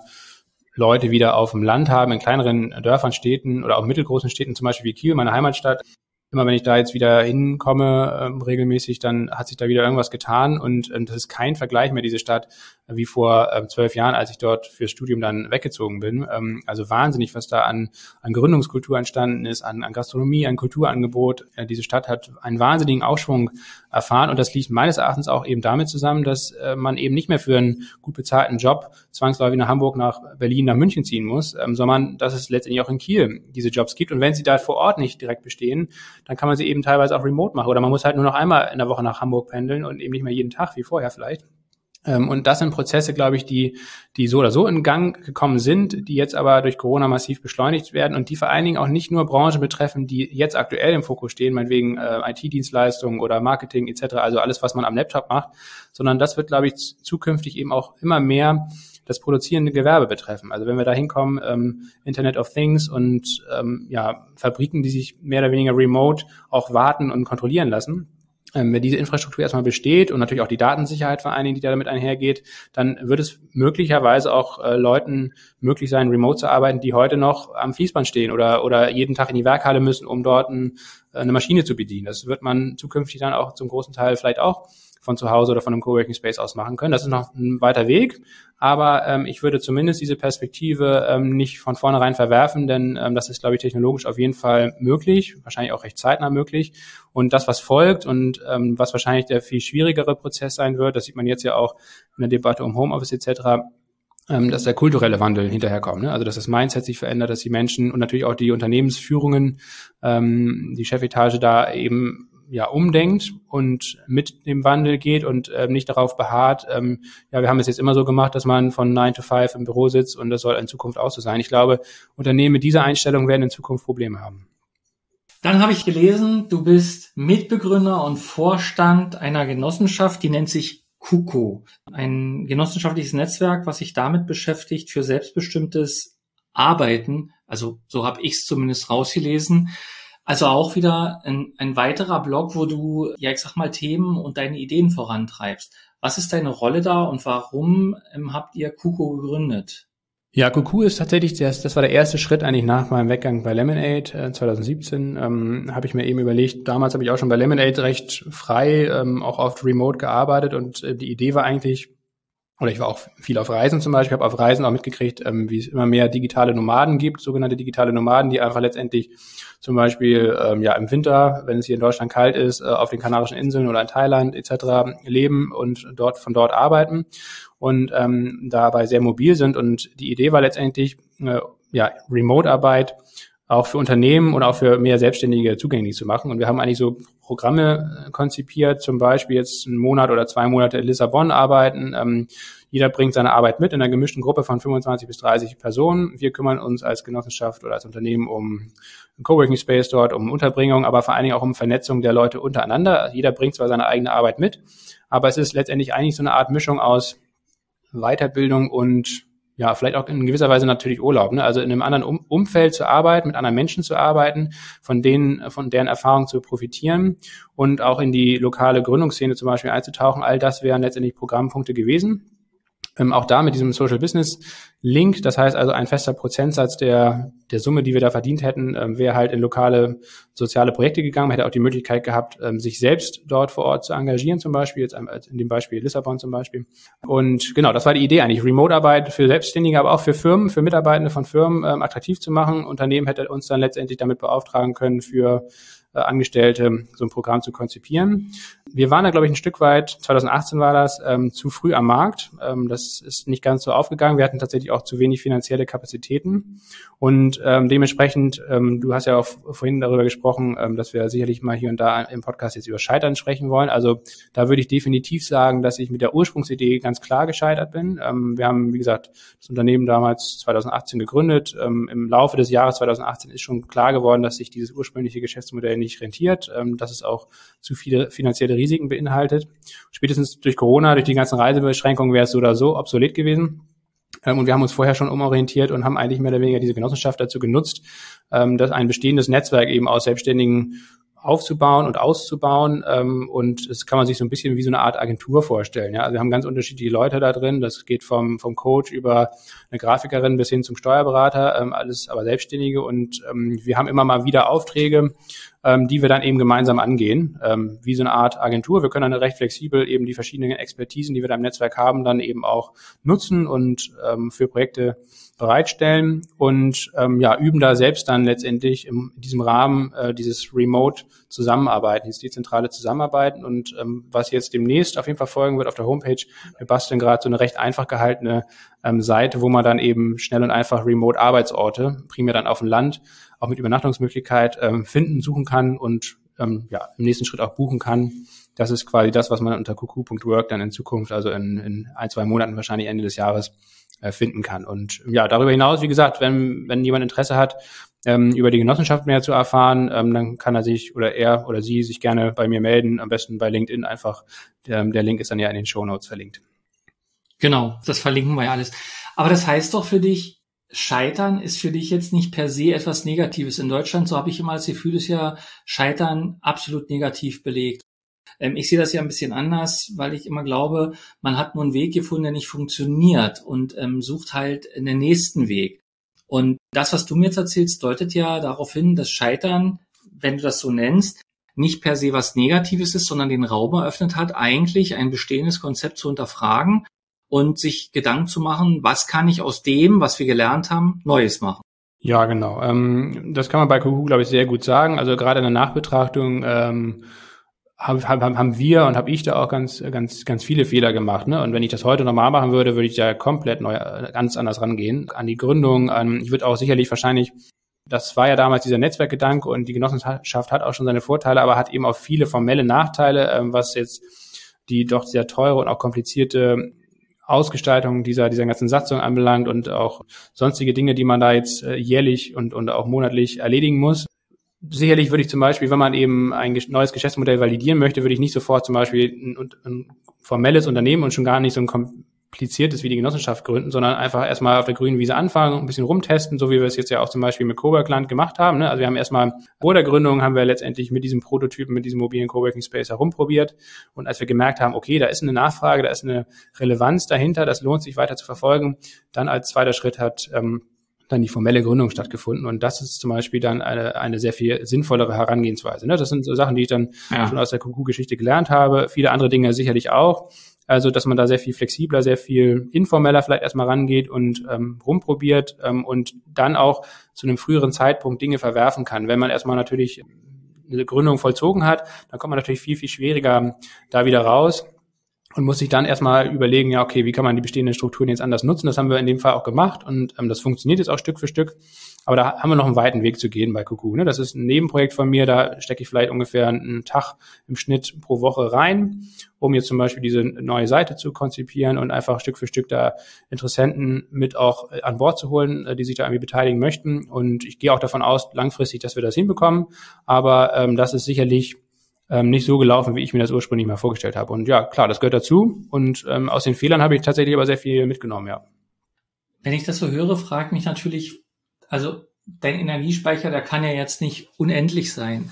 Leute wieder auf dem Land haben, in kleineren Dörfern, Städten oder auch mittelgroßen Städten, zum Beispiel wie Kiel, meine Heimatstadt. Immer wenn ich da jetzt wieder hinkomme, regelmäßig, dann hat sich da wieder irgendwas getan und das ist kein Vergleich mehr, diese Stadt, wie vor 12 Jahren, als ich dort fürs Studium dann weggezogen bin. Also wahnsinnig, was da an Gründungskultur entstanden ist, an Gastronomie, an Kulturangebot. Diese Stadt hat einen wahnsinnigen Aufschwung erfahren und das liegt meines Erachtens auch eben damit zusammen, dass man eben nicht mehr für einen gut bezahlten Job zwangsläufig nach Hamburg, nach Berlin, nach München ziehen muss, sondern dass es letztendlich auch in Kiel diese Jobs gibt und wenn sie da vor Ort nicht direkt bestehen, dann kann man sie eben teilweise auch remote machen oder man muss halt nur noch einmal in der Woche nach Hamburg pendeln und eben nicht mehr jeden Tag wie vorher vielleicht. Und das sind Prozesse, glaube ich, die so oder so in Gang gekommen sind, die jetzt aber durch Corona massiv beschleunigt werden und die vor allen Dingen auch nicht nur Branchen betreffen, die jetzt aktuell im Fokus stehen, meinetwegen IT-Dienstleistungen oder Marketing etc., also alles, was man am Laptop macht, sondern das wird, glaube ich, zukünftig eben auch immer mehr das produzierende Gewerbe betreffen. Also wenn wir da hinkommen, Internet of Things und Fabriken, die sich mehr oder weniger remote auch warten und kontrollieren lassen. Wenn diese Infrastruktur erstmal besteht und natürlich auch die Datensicherheit vor allen Dingen, die damit einhergeht, dann wird es möglicherweise auch Leuten möglich sein, remote zu arbeiten, die heute noch am Fließband stehen oder jeden Tag in die Werkhalle müssen, um dort eine Maschine zu bedienen. Das wird man zukünftig dann auch zum großen Teil vielleicht auch von zu Hause oder von einem Coworking Space aus machen können. Das ist noch ein weiter Weg, aber ich würde zumindest diese Perspektive nicht von vornherein verwerfen, denn das ist, glaube ich, technologisch auf jeden Fall möglich, wahrscheinlich auch recht zeitnah möglich. Und das, was folgt und was wahrscheinlich der viel schwierigere Prozess sein wird, das sieht man jetzt ja auch in der Debatte um Homeoffice etc., dass der kulturelle Wandel hinterherkommt. Ne? Also dass das Mindset sich verändert, dass die Menschen und natürlich auch die Unternehmensführungen, die Chefetage da eben umdenkt und mit dem Wandel geht und nicht darauf beharrt, wir haben es jetzt immer so gemacht, dass man von 9 to 5 im Büro sitzt und das soll in Zukunft auch so sein. Ich glaube, Unternehmen mit dieser Einstellung werden in Zukunft Probleme haben. Dann habe ich gelesen, du bist Mitbegründer und Vorstand einer Genossenschaft, die nennt sich KUKO. Ein genossenschaftliches Netzwerk, was sich damit beschäftigt, für selbstbestimmtes Arbeiten, also so habe ich es zumindest rausgelesen. Also auch wieder ein weiterer Blog, wo du, Themen und deine Ideen vorantreibst. Was ist deine Rolle da und warum habt ihr KUKO gegründet? Ja, KUKO ist tatsächlich, das war der erste Schritt eigentlich nach meinem Weggang bei Lemonade 2017. Habe ich mir eben überlegt, damals habe ich auch schon bei Lemonade recht frei, auch oft remote gearbeitet und die Idee war eigentlich, oder ich war auch viel auf Reisen zum Beispiel, habe auf Reisen auch mitgekriegt, wie es immer mehr digitale Nomaden gibt, sogenannte digitale Nomaden, die einfach letztendlich zum Beispiel im Winter, wenn es hier in Deutschland kalt ist, auf den Kanarischen Inseln oder in Thailand etc. leben und von dort arbeiten und dabei sehr mobil sind. Und die Idee war letztendlich, Remote-Arbeit auch für Unternehmen und auch für mehr Selbstständige zugänglich zu machen. Und wir haben eigentlich so Programme konzipiert, zum Beispiel jetzt einen Monat oder 2 Monate in Lissabon arbeiten. Jeder bringt seine Arbeit mit in einer gemischten Gruppe von 25 bis 30 Personen. Wir kümmern uns als Genossenschaft oder als Unternehmen um einen Coworking Space dort, um Unterbringung, aber vor allen Dingen auch um Vernetzung der Leute untereinander. Jeder bringt zwar seine eigene Arbeit mit, aber es ist letztendlich eigentlich so eine Art Mischung aus Weiterbildung und vielleicht auch in gewisser Weise natürlich Urlaub, ne? Also in einem anderen Umfeld zu arbeiten, mit anderen Menschen zu arbeiten, von deren Erfahrung zu profitieren und auch in die lokale Gründungsszene zum Beispiel einzutauchen. All das wären letztendlich Programmpunkte gewesen. Auch da mit diesem Social Business Link, das heißt also ein fester Prozentsatz der Summe, die wir da verdient hätten, wäre halt in lokale soziale Projekte gegangen. Man hätte auch die Möglichkeit gehabt, sich selbst dort vor Ort zu engagieren, zum Beispiel, jetzt in dem Beispiel Lissabon zum Beispiel. Und genau, das war die Idee eigentlich, Remote-Arbeit für Selbstständige, aber auch für Firmen, für Mitarbeitende von Firmen attraktiv zu machen. Unternehmen hätte uns dann letztendlich damit beauftragen können, für Angestellte so ein Programm zu konzipieren. Wir waren da, glaube ich, ein Stück weit, 2018 war das, zu früh am Markt. Das ist nicht ganz so aufgegangen. Wir hatten tatsächlich auch zu wenig finanzielle Kapazitäten. Und dementsprechend, du hast ja auch vorhin darüber gesprochen, dass wir sicherlich mal hier und da im Podcast jetzt über Scheitern sprechen wollen. Also da würde ich definitiv sagen, dass ich mit der Ursprungsidee ganz klar gescheitert bin. Wir haben, wie gesagt, das Unternehmen damals 2018 gegründet. Im Laufe des Jahres 2018 ist schon klar geworden, dass sich dieses ursprüngliche Geschäftsmodell nicht rentiert, dass es auch zu viele finanzielle Risiken beinhaltet. Spätestens durch Corona, durch die ganzen Reisebeschränkungen wäre es so oder so obsolet gewesen. Und wir haben uns vorher schon umorientiert und haben eigentlich mehr oder weniger diese Genossenschaft dazu genutzt, dass ein bestehendes Netzwerk eben aus Selbstständigen aufzubauen und auszubauen. Und das kann man sich so ein bisschen wie so eine Art Agentur vorstellen. Ja? Also wir haben ganz unterschiedliche Leute da drin. Das geht vom Coach über eine Grafikerin bis hin zum Steuerberater, alles aber Selbstständige. Und wir haben immer mal wieder Aufträge, die wir dann eben gemeinsam angehen, wie so eine Art Agentur. Wir können dann recht flexibel eben die verschiedenen Expertisen, die wir da im Netzwerk haben, dann eben auch nutzen und für Projekte bereitstellen und üben da selbst dann letztendlich in diesem Rahmen dieses Remote-Zusammenarbeiten, dieses dezentrale Zusammenarbeiten. Und was jetzt demnächst auf jeden Fall folgen wird auf der Homepage, wir basteln gerade so eine recht einfach gehaltene Seite, wo man dann eben schnell und einfach Remote-Arbeitsorte, primär dann auf dem Land, auch mit Übernachtungsmöglichkeit finden, suchen kann und im nächsten Schritt auch buchen kann. Das ist quasi das, was man unter kuku.work dann in Zukunft, also in 1-2 Monaten wahrscheinlich Ende des Jahres finden kann. Und darüber hinaus, wie gesagt, wenn jemand Interesse hat, über die Genossenschaft mehr zu erfahren, dann kann er sich oder er oder sie sich gerne bei mir melden, am besten bei LinkedIn einfach. Der Link ist dann ja in den Shownotes verlinkt. Genau, das verlinken wir ja alles. Aber das heißt doch für dich, Scheitern ist für dich jetzt nicht per se etwas Negatives. In Deutschland, so habe ich immer das Gefühl, ist ja Scheitern absolut negativ belegt. Ich sehe das ja ein bisschen anders, weil ich immer glaube, man hat nur einen Weg gefunden, der nicht funktioniert und sucht halt einen nächsten Weg. Und das, was du mir jetzt erzählst, deutet ja darauf hin, dass Scheitern, wenn du das so nennst, nicht per se was Negatives ist, sondern den Raum eröffnet hat, eigentlich ein bestehendes Konzept zu hinterfragen und sich Gedanken zu machen, was kann ich aus dem, was wir gelernt haben, Neues machen. Ja, genau. Das kann man bei Kuku, glaube ich, sehr gut sagen. Also gerade in der Nachbetrachtung haben wir und habe ich da auch ganz viele Fehler gemacht. Ne? Und wenn ich das heute nochmal machen würde, würde ich da komplett ganz anders rangehen. An die Gründung, ich würde auch sicherlich wahrscheinlich, das war ja damals dieser Netzwerkgedanke und die Genossenschaft hat auch schon seine Vorteile, aber hat eben auch viele formelle Nachteile, was jetzt die doch sehr teure und auch komplizierte Ausgestaltung dieser ganzen Satzung anbelangt und auch sonstige Dinge, die man da jetzt jährlich und auch monatlich erledigen muss. Sicherlich würde ich zum Beispiel, wenn man eben ein neues Geschäftsmodell validieren möchte, würde ich nicht sofort zum Beispiel ein formelles Unternehmen und schon gar nicht so ein kompliziertes wie die Genossenschaft gründen, sondern einfach erstmal auf der grünen Wiese anfangen, ein bisschen rumtesten, so wie wir es jetzt ja auch zum Beispiel mit Coworkland gemacht haben. Ne? Also wir haben erstmal vor der Gründung haben wir letztendlich mit diesem Prototypen, mit diesem mobilen Coworking Space herumprobiert. Und als wir gemerkt haben, okay, da ist eine Nachfrage, da ist eine Relevanz dahinter, das lohnt sich weiter zu verfolgen, dann als zweiter Schritt hat dann die formelle Gründung stattgefunden. Und das ist zum Beispiel dann eine sehr viel sinnvollere Herangehensweise. Ne? Das sind so Sachen, die ich dann schon aus der Kuku-Geschichte gelernt habe. Viele andere Dinge sicherlich auch. Also, dass man da sehr viel flexibler, sehr viel informeller vielleicht erstmal rangeht und rumprobiert und dann auch zu einem früheren Zeitpunkt Dinge verwerfen kann. Wenn man erstmal natürlich eine Gründung vollzogen hat, dann kommt man natürlich viel, viel schwieriger da wieder raus und muss sich dann erstmal überlegen, ja, okay, wie kann man die bestehenden Strukturen jetzt anders nutzen? Das haben wir in dem Fall auch gemacht und das funktioniert jetzt auch Stück für Stück. Aber da haben wir noch einen weiten Weg zu gehen bei Kuku. Ne? Das ist ein Nebenprojekt von mir, da stecke ich vielleicht ungefähr einen Tag im Schnitt pro Woche rein, um jetzt zum Beispiel diese neue Seite zu konzipieren und einfach Stück für Stück da Interessenten mit auch an Bord zu holen, die sich da irgendwie beteiligen möchten. Und ich gehe auch davon aus, langfristig, dass wir das hinbekommen. Aber das ist sicherlich nicht so gelaufen, wie ich mir das ursprünglich mal vorgestellt habe. Und ja, klar, das gehört dazu. Und aus den Fehlern habe ich tatsächlich aber sehr viel mitgenommen, ja. Wenn ich das so höre, fragt mich natürlich, also dein Energiespeicher, der kann ja jetzt nicht unendlich sein.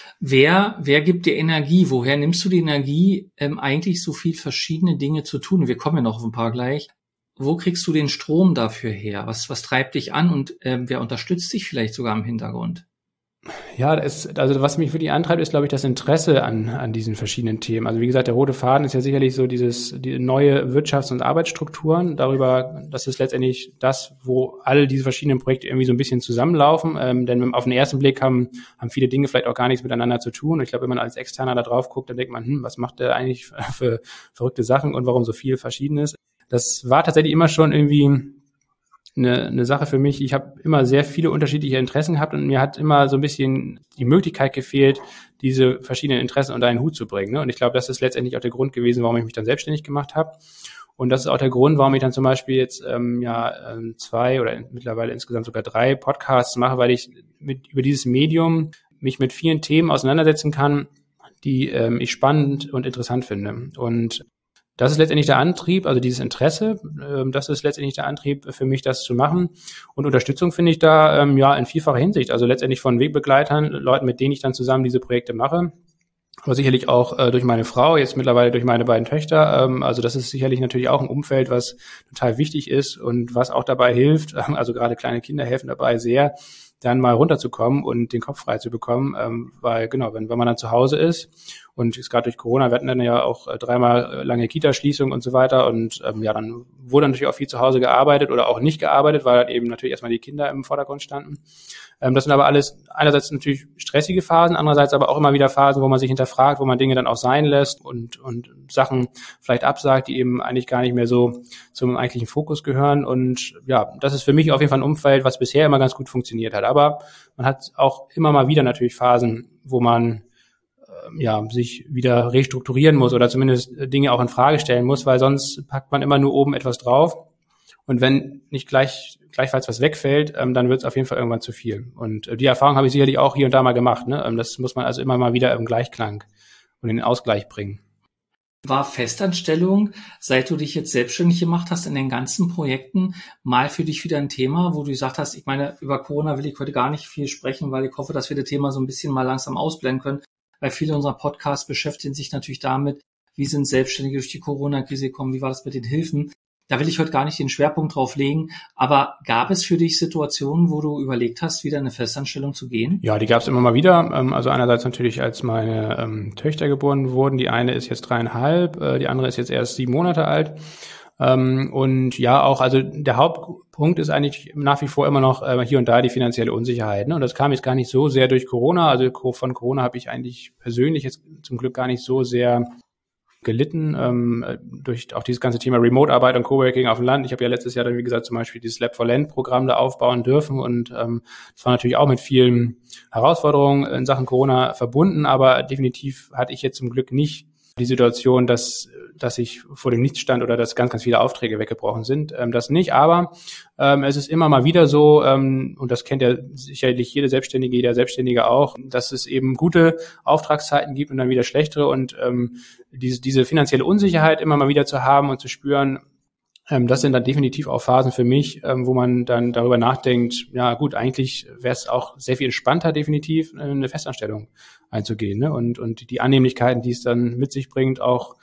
Wer gibt dir Energie? Woher nimmst du die Energie, eigentlich so viel verschiedene Dinge zu tun? Wir kommen ja noch auf ein paar gleich. Wo kriegst du den Strom dafür her? Was treibt dich an und wer unterstützt dich vielleicht sogar im Hintergrund? Ja, also was mich wirklich antreibt, ist, glaube ich, das Interesse an diesen verschiedenen Themen. Also wie gesagt, der rote Faden ist ja sicherlich so die neue Wirtschafts- und Arbeitsstrukturen. Das ist letztendlich das, wo alle diese verschiedenen Projekte irgendwie so ein bisschen zusammenlaufen. Denn auf den ersten Blick haben viele Dinge vielleicht auch gar nichts miteinander zu tun. Und ich glaube, wenn man als Externer da drauf guckt, dann denkt man, was macht der eigentlich für verrückte Sachen und warum so viel Verschiedenes? Das war tatsächlich immer schon irgendwie eine Sache für mich. Ich habe immer sehr viele unterschiedliche Interessen gehabt und mir hat immer so ein bisschen die Möglichkeit gefehlt, diese verschiedenen Interessen unter einen Hut zu bringen. Ne? Und ich glaube, das ist letztendlich auch der Grund gewesen, warum ich mich dann selbstständig gemacht habe. Und das ist auch der Grund, warum ich dann zum Beispiel jetzt 2 oder mittlerweile insgesamt sogar 3 Podcasts mache, weil ich über dieses Medium mich mit vielen Themen auseinandersetzen kann, die ich spannend und interessant finde. Und das ist letztendlich der Antrieb, also dieses Interesse, das ist letztendlich der Antrieb für mich, das zu machen. Und Unterstützung finde ich da in vielfacher Hinsicht, also letztendlich von Wegbegleitern, Leuten, mit denen ich dann zusammen diese Projekte mache. Aber sicherlich auch durch meine Frau, jetzt mittlerweile durch meine beiden Töchter. Also das ist sicherlich natürlich auch ein Umfeld, was total wichtig ist und was auch dabei hilft. Also gerade kleine Kinder helfen dabei sehr, dann mal runterzukommen und den Kopf frei zu bekommen, weil genau, wenn man dann zu Hause ist und ist gerade durch Corona, wir hatten dann ja auch 3-mal lange Kita-Schließung und so weiter und dann wurde natürlich auch viel zu Hause gearbeitet oder auch nicht gearbeitet, weil halt eben natürlich erstmal die Kinder im Vordergrund standen. Das sind aber alles einerseits natürlich stressige Phasen, andererseits aber auch immer wieder Phasen, wo man sich hinterfragt, wo man Dinge dann auch sein lässt und Sachen vielleicht absagt, die eben eigentlich gar nicht mehr so zum eigentlichen Fokus gehören. Und ja, das ist für mich auf jeden Fall ein Umfeld, was bisher immer ganz gut funktioniert hat. Aber man hat auch immer mal wieder natürlich Phasen, wo man sich wieder restrukturieren muss oder zumindest Dinge auch in Frage stellen muss, weil sonst packt man immer nur oben etwas drauf. Und wenn nicht gleichfalls was wegfällt, dann wird es auf jeden Fall irgendwann zu viel. Und die Erfahrung habe ich sicherlich auch hier und da mal gemacht. Ne? Das muss man also immer mal wieder im Gleichklang und in den Ausgleich bringen. War Festanstellung, seit du dich jetzt selbstständig gemacht hast, in den ganzen Projekten mal für dich wieder ein Thema, wo du gesagt hast, ich meine, über Corona will ich heute gar nicht viel sprechen, weil ich hoffe, dass wir das Thema so ein bisschen mal langsam ausblenden können, weil viele unserer Podcasts beschäftigen sich natürlich damit, wie sind Selbstständige durch die Corona-Krise gekommen, wie war das mit den Hilfen. Da will ich heute gar nicht den Schwerpunkt drauf legen, aber gab es für dich Situationen, wo du überlegt hast, wieder in eine Festanstellung zu gehen? Ja, die gab es immer mal wieder. Also einerseits natürlich, als meine Töchter geboren wurden. Die eine ist jetzt 3,5, die andere ist jetzt erst 7 Monate alt. Und ja, auch, also der Hauptpunkt ist eigentlich nach wie vor immer noch hier und da die finanzielle Unsicherheit. Ne? Und das kam jetzt gar nicht so sehr durch Corona. Also von Corona habe ich eigentlich persönlich jetzt zum Glück gar nicht so sehr gelitten, durch auch dieses ganze Thema Remote-Arbeit und Coworking auf dem Land. Ich habe ja letztes Jahr dann, wie gesagt, zum Beispiel dieses Lab for Land-Programm da aufbauen dürfen und das war natürlich auch mit vielen Herausforderungen in Sachen Corona verbunden, aber definitiv hatte ich jetzt zum Glück nicht die Situation, dass ich vor dem Nichts stand oder dass ganz, ganz viele Aufträge weggebrochen sind. Das nicht, aber es ist immer mal wieder so, und das kennt ja sicherlich jeder Selbstständige auch, dass es eben gute Auftragszeiten gibt und dann wieder schlechtere und diese finanzielle Unsicherheit immer mal wieder zu haben und zu spüren, das sind dann definitiv auch Phasen für mich, wo man dann darüber nachdenkt, ja gut, eigentlich wäre es auch sehr viel entspannter, definitiv eine Festanstellung einzugehen, ne? Und die Annehmlichkeiten, die es dann mit sich bringt, auch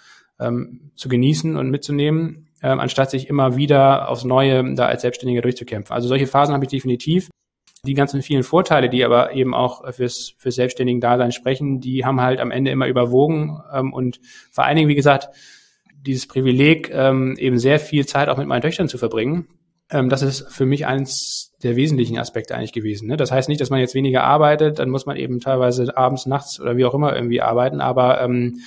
zu genießen und mitzunehmen, anstatt sich immer wieder aufs Neue da als Selbstständiger durchzukämpfen. Also solche Phasen habe ich definitiv. Die ganzen vielen Vorteile, die aber eben auch fürs Selbstständigen-Dasein sprechen, die haben halt am Ende immer überwogen und vor allen Dingen, wie gesagt, dieses Privileg, eben sehr viel Zeit auch mit meinen Töchtern zu verbringen, das ist für mich eins der wesentlichen Aspekte eigentlich gewesen. Ne? Das heißt nicht, dass man jetzt weniger arbeitet, dann muss man eben teilweise abends, nachts oder wie auch immer irgendwie arbeiten, aber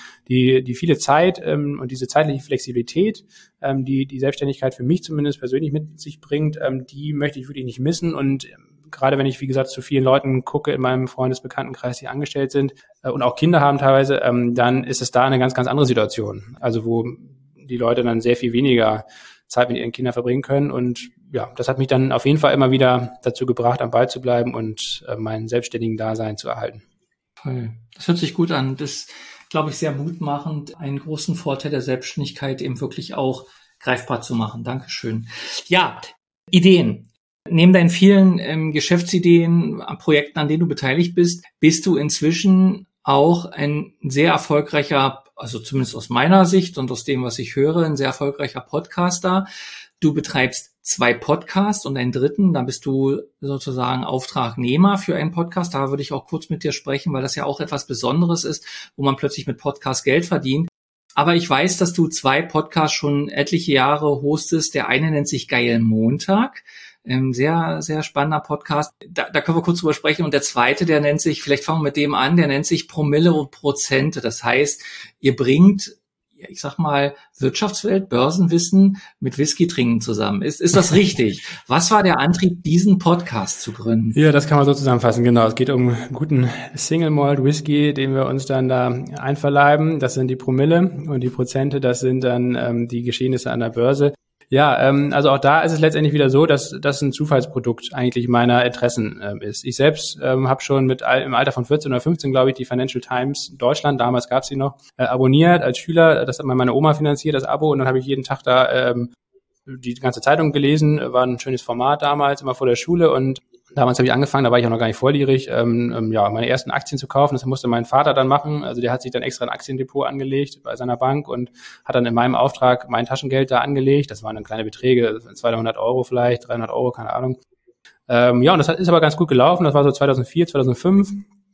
die viele Zeit und diese zeitliche Flexibilität, die Selbstständigkeit für mich zumindest persönlich mit sich bringt, die möchte ich wirklich nicht missen und gerade wenn ich, wie gesagt, zu vielen Leuten gucke in meinem Freundesbekanntenkreis, die angestellt sind und auch Kinder haben teilweise, dann ist es da eine ganz, ganz andere Situation. Also wo die Leute dann sehr viel weniger Zeit mit ihren Kindern verbringen können. Und ja, das hat mich dann auf jeden Fall immer wieder dazu gebracht, am Ball zu bleiben und mein selbstständigen Dasein zu erhalten. Toll. Das hört sich gut an. Das, glaube ich, sehr mutmachend, einen großen Vorteil der Selbstständigkeit eben wirklich auch greifbar zu machen. Dankeschön. Ja, Ideen. Neben deinen vielen Geschäftsideen, Projekten, an denen du beteiligt bist du inzwischen auch ein sehr erfolgreicher, also zumindest aus meiner Sicht und aus dem, was ich höre, ein sehr erfolgreicher Podcaster. Du betreibst 2 Podcasts und einen dritten, da bist du sozusagen Auftragnehmer für einen Podcast. Da würde ich auch kurz mit dir sprechen, weil das ja auch etwas Besonderes ist, wo man plötzlich mit Podcast Geld verdient. Aber ich weiß, dass du 2 Podcasts schon etliche Jahre hostest. Der eine nennt sich Geil Montag. Sehr, sehr spannender Podcast. Da können wir kurz drüber sprechen. Und der zweite, der nennt sich, vielleicht fangen wir mit dem an, der nennt sich Promille und Prozente. Das heißt, ihr bringt, ich sag mal, Wirtschaftswelt, Börsenwissen mit Whisky trinken zusammen. Ist das richtig? Was war der Antrieb, diesen Podcast zu gründen? Ja, das kann man so zusammenfassen, genau. Es geht um guten Single Malt Whisky, den wir uns dann da einverleiben. Das sind die Promille und die Prozente, das sind dann die Geschehnisse an der Börse. Ja, also auch da ist es letztendlich wieder so, dass das ein Zufallsprodukt eigentlich meiner Interessen ist. Ich selbst habe schon im Alter von 14 oder 15, glaube ich, die Financial Times Deutschland, damals gab es sie noch, abonniert als Schüler. Das hat meine Oma finanziert, das Abo, und dann habe ich jeden Tag da die ganze Zeitung gelesen. War ein schönes Format damals, immer vor der Schule, und damals habe ich angefangen, da war ich auch noch gar nicht volljährig, meine ersten Aktien zu kaufen. Das musste mein Vater dann machen. Also der hat sich dann extra ein Aktiendepot angelegt bei seiner Bank und hat dann in meinem Auftrag mein Taschengeld da angelegt. Das waren dann kleine Beträge, 200 Euro vielleicht, 300 Euro, keine Ahnung. Und das ist aber ganz gut gelaufen. Das war so 2004, 2005.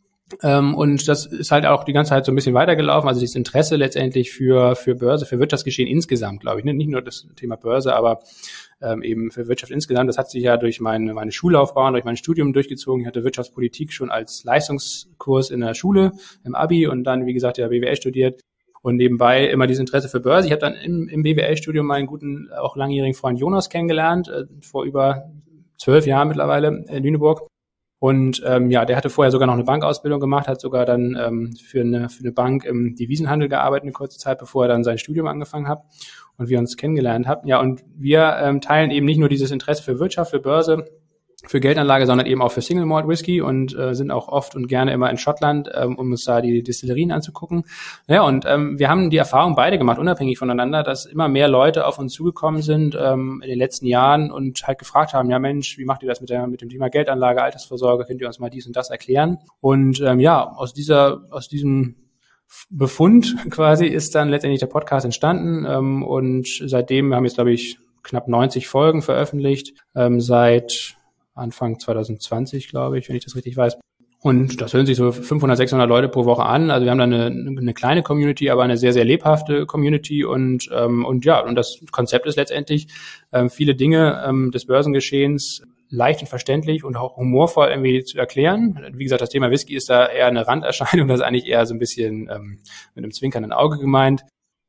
Und das ist halt auch die ganze Zeit so ein bisschen weitergelaufen. Also dieses Interesse letztendlich für Börse, für Wirtschaftsgeschehen insgesamt, glaube ich. Nicht nur das Thema Börse, aber eben für Wirtschaft insgesamt. Das hat sich ja durch meine Schullaufbahn, durch mein Studium durchgezogen. Ich hatte Wirtschaftspolitik schon als Leistungskurs in der Schule, im Abi, und dann, wie gesagt, ja BWL studiert. Und nebenbei immer dieses Interesse für Börse. Ich habe dann im BWL-Studium meinen guten, auch langjährigen Freund Jonas kennengelernt, vor über 12 Jahren mittlerweile in Lüneburg. Und der hatte vorher sogar noch eine Bankausbildung gemacht, hat sogar dann für eine Bank im Devisenhandel gearbeitet eine kurze Zeit, bevor er dann sein Studium angefangen hat und wir uns kennengelernt haben. Ja, und wir teilen eben nicht nur dieses Interesse für Wirtschaft, für Börse, für Geldanlage, sondern eben auch für Single Malt Whisky und sind auch oft und gerne immer in Schottland, um uns da die Destillerien anzugucken. Ja, und wir haben die Erfahrung beide gemacht, unabhängig voneinander, dass immer mehr Leute auf uns zugekommen sind in den letzten Jahren und halt gefragt haben, ja Mensch, wie macht ihr das mit dem Thema Geldanlage, Altersvorsorge, könnt ihr uns mal dies und das erklären? Und aus diesem Befund quasi ist dann letztendlich der Podcast entstanden und seitdem haben wir jetzt, glaube ich, knapp 90 Folgen veröffentlicht, seit Anfang 2020, glaube ich, wenn ich das richtig weiß. Und das hören sich so 500, 600 Leute pro Woche an. Also wir haben da eine kleine Community, aber eine sehr, sehr lebhafte Community. Und das Konzept ist letztendlich, viele Dinge des Börsengeschehens leicht und verständlich und auch humorvoll irgendwie zu erklären. Wie gesagt, das Thema Whisky ist da eher eine Randerscheinung, das ist eigentlich eher so ein bisschen mit einem zwinkernden Auge gemeint.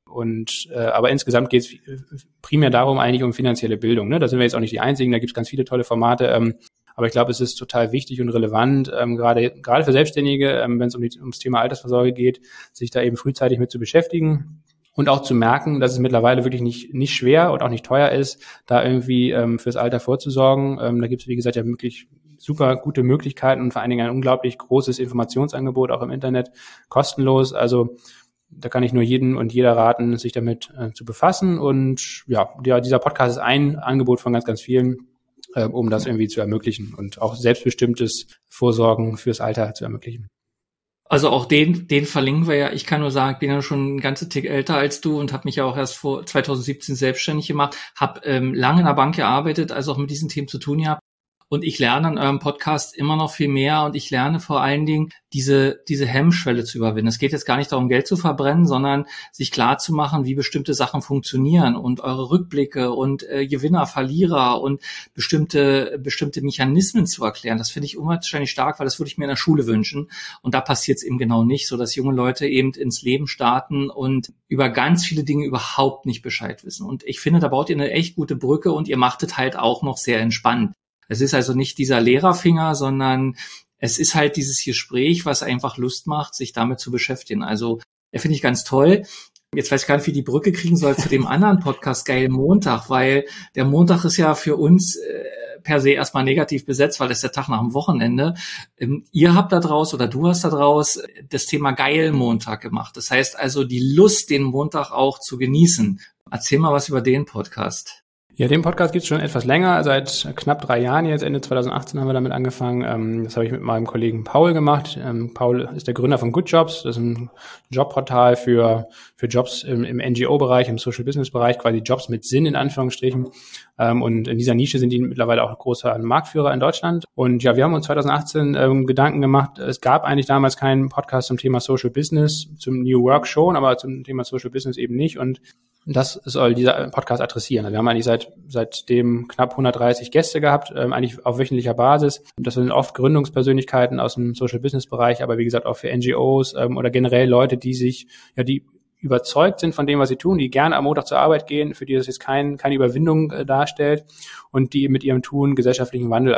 Aber insgesamt geht es primär darum, eigentlich um finanzielle Bildung. Ne? Da sind wir jetzt auch nicht die Einzigen, da gibt es ganz viele tolle Formate. Aber ich glaube, es ist total wichtig und relevant, gerade für Selbstständige, wenn es ums Thema Altersvorsorge geht, sich da eben frühzeitig mit zu beschäftigen und auch zu merken, dass es mittlerweile wirklich nicht schwer und auch nicht teuer ist, da irgendwie fürs Alter vorzusorgen. Da gibt es, wie gesagt, ja wirklich super gute Möglichkeiten und vor allen Dingen ein unglaublich großes Informationsangebot auch im Internet, kostenlos. Also da kann ich nur jeden und jeder raten, sich damit zu befassen. Und dieser Podcast ist ein Angebot von ganz, ganz vielen, um das irgendwie zu ermöglichen und auch selbstbestimmtes Vorsorgen fürs Alter zu ermöglichen. Also auch den verlinken wir ja. Ich kann nur sagen, ich bin ja schon einen ganzen Tick älter als du und habe mich ja auch erst vor 2017 selbstständig gemacht, habe lange in der Bank gearbeitet, also auch mit diesen Themen zu tun gehabt. Und ich lerne an eurem Podcast immer noch viel mehr und ich lerne vor allen Dingen, diese Hemmschwelle zu überwinden. Es geht jetzt gar nicht darum, Geld zu verbrennen, sondern sich klar zu machen, wie bestimmte Sachen funktionieren und eure Rückblicke und Gewinner, Verlierer und bestimmte Mechanismen zu erklären. Das finde ich unwahrscheinlich stark, weil das würde ich mir in der Schule wünschen. Und da passiert es eben genau nicht, so dass junge Leute eben ins Leben starten und über ganz viele Dinge überhaupt nicht Bescheid wissen. Und ich finde, da baut ihr eine echt gute Brücke und ihr macht es halt auch noch sehr entspannt. Es ist also nicht dieser Lehrerfinger, sondern es ist halt dieses Gespräch, was einfach Lust macht, sich damit zu beschäftigen. Also, finde ich ganz toll. Jetzt weiß ich gar nicht, wie die Brücke kriegen soll zu dem anderen Podcast Geil Montag, weil der Montag ist ja für uns per se erstmal negativ besetzt, weil das ist der Tag nach dem Wochenende. Ihr habt da draus oder du hast da draus das Thema Geil Montag gemacht. Das heißt also die Lust, den Montag auch zu genießen. Erzähl mal was über den Podcast. Ja, den Podcast gibt's schon etwas länger, seit knapp 3 Jahren jetzt, Ende 2018 haben wir damit angefangen. Das habe ich mit meinem Kollegen Paul gemacht. Paul ist der Gründer von Good Jobs, das ist ein Jobportal für Jobs im NGO-Bereich, im Social-Business-Bereich, quasi Jobs mit Sinn in Anführungsstrichen. Und in dieser Nische sind die mittlerweile auch großer Marktführer in Deutschland. Und ja, wir haben uns 2018 Gedanken gemacht, es gab eigentlich damals keinen Podcast zum Thema Social Business, zum New Work schon, aber zum Thema Social Business eben nicht. Und das soll dieser Podcast adressieren. Wir haben eigentlich seitdem knapp 130 Gäste gehabt, eigentlich auf wöchentlicher Basis. Das sind oft Gründungspersönlichkeiten aus dem Social-Business-Bereich, aber wie gesagt auch für NGOs oder generell Leute, die überzeugt sind von dem, was sie tun, die gerne am Montag zur Arbeit gehen, für die das jetzt keine Überwindung darstellt und die mit ihrem Tun gesellschaftlichen Wandel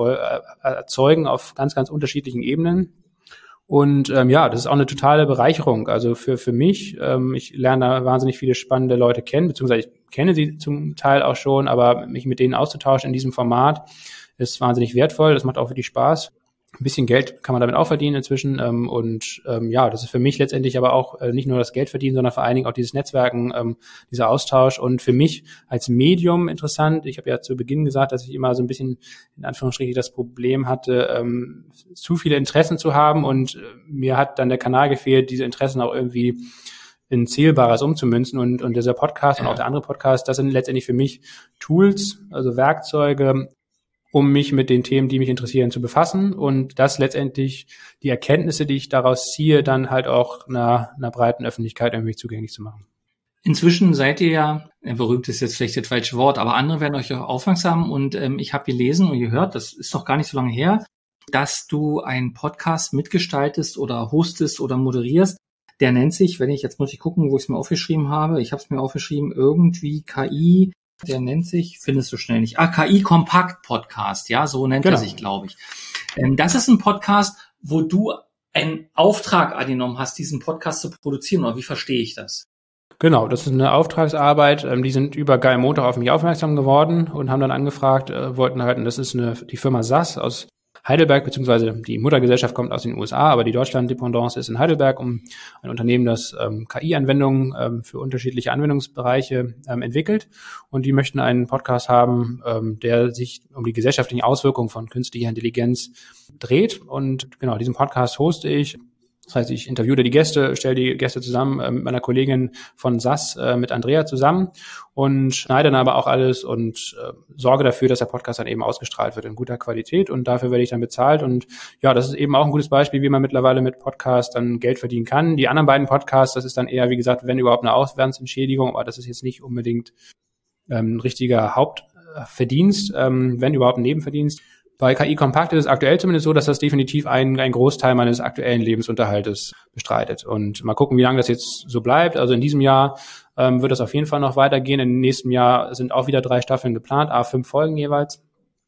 erzeugen auf ganz, ganz unterschiedlichen Ebenen. Und das ist auch eine totale Bereicherung. Also für mich, ich lerne da wahnsinnig viele spannende Leute kennen, beziehungsweise ich kenne sie zum Teil auch schon, aber mich mit denen auszutauschen in diesem Format ist wahnsinnig wertvoll. Das macht auch wirklich Spaß. Ein bisschen Geld kann man damit auch verdienen inzwischen. Das ist für mich letztendlich aber auch nicht nur das Geld verdienen, sondern vor allen Dingen auch dieses Netzwerken, dieser Austausch. Und für mich als Medium interessant. Ich habe ja zu Beginn gesagt, dass ich immer so ein bisschen in Anführungsstrichen das Problem hatte, zu viele Interessen zu haben. Und mir hat dann der Kanal gefehlt, diese Interessen auch irgendwie in Zählbares umzumünzen. Und dieser Podcast und auch der andere Podcast, das sind letztendlich für mich Tools, also Werkzeuge, um mich mit den Themen, die mich interessieren, zu befassen und das letztendlich die Erkenntnisse, die ich daraus ziehe, dann halt auch einer breiten Öffentlichkeit irgendwie zugänglich zu machen. Inzwischen seid ihr ja, berühmt ist jetzt vielleicht das falsche Wort, aber andere werden euch auch aufmerksam und ich habe gelesen und gehört, das ist doch gar nicht so lange her, dass du einen Podcast mitgestaltest oder hostest oder moderierst. Der nennt sich, jetzt muss ich gucken, wo ich es mir aufgeschrieben habe, ich habe es mir aufgeschrieben, irgendwie KI, der nennt sich, findest du schnell nicht, KI Kompakt Podcast, ja, so nennt er sich, glaube ich. Das ist ein Podcast, wo du einen Auftrag angenommen hast, diesen Podcast zu produzieren, oder wie verstehe ich das? Genau, das ist eine Auftragsarbeit. Die sind über Geil Montag auf mich aufmerksam geworden und haben dann angefragt, wollten halt, und das ist die Firma SAS aus Heidelberg, beziehungsweise die Muttergesellschaft kommt aus den USA, aber die Deutschland-Dependance ist in Heidelberg, um ein Unternehmen, das KI-Anwendungen für unterschiedliche Anwendungsbereiche entwickelt. Und die möchten einen Podcast haben, der sich um die gesellschaftlichen Auswirkungen von künstlicher Intelligenz dreht. Und genau, diesen Podcast hoste ich. Das heißt, ich interviewe die Gäste, stelle die Gäste zusammen mit meiner Kollegin von SAS, mit Andrea zusammen und schneide dann aber auch alles und sorge dafür, dass der Podcast dann eben ausgestrahlt wird in guter Qualität und dafür werde ich dann bezahlt. Und ja, das ist eben auch ein gutes Beispiel, wie man mittlerweile mit Podcasts dann Geld verdienen kann. Die anderen beiden Podcasts, das ist dann eher, wie gesagt, wenn überhaupt eine Auslandsentschädigung, aber das ist jetzt nicht unbedingt ein richtiger Hauptverdienst, wenn überhaupt ein Nebenverdienst. Bei KI Kompakt ist es aktuell zumindest so, dass das definitiv ein Großteil meines aktuellen Lebensunterhaltes bestreitet. Und mal gucken, wie lange das jetzt so bleibt. Also in diesem Jahr wird das auf jeden Fall noch weitergehen. Im nächsten Jahr sind auch wieder 3 Staffeln geplant, 5 Folgen jeweils.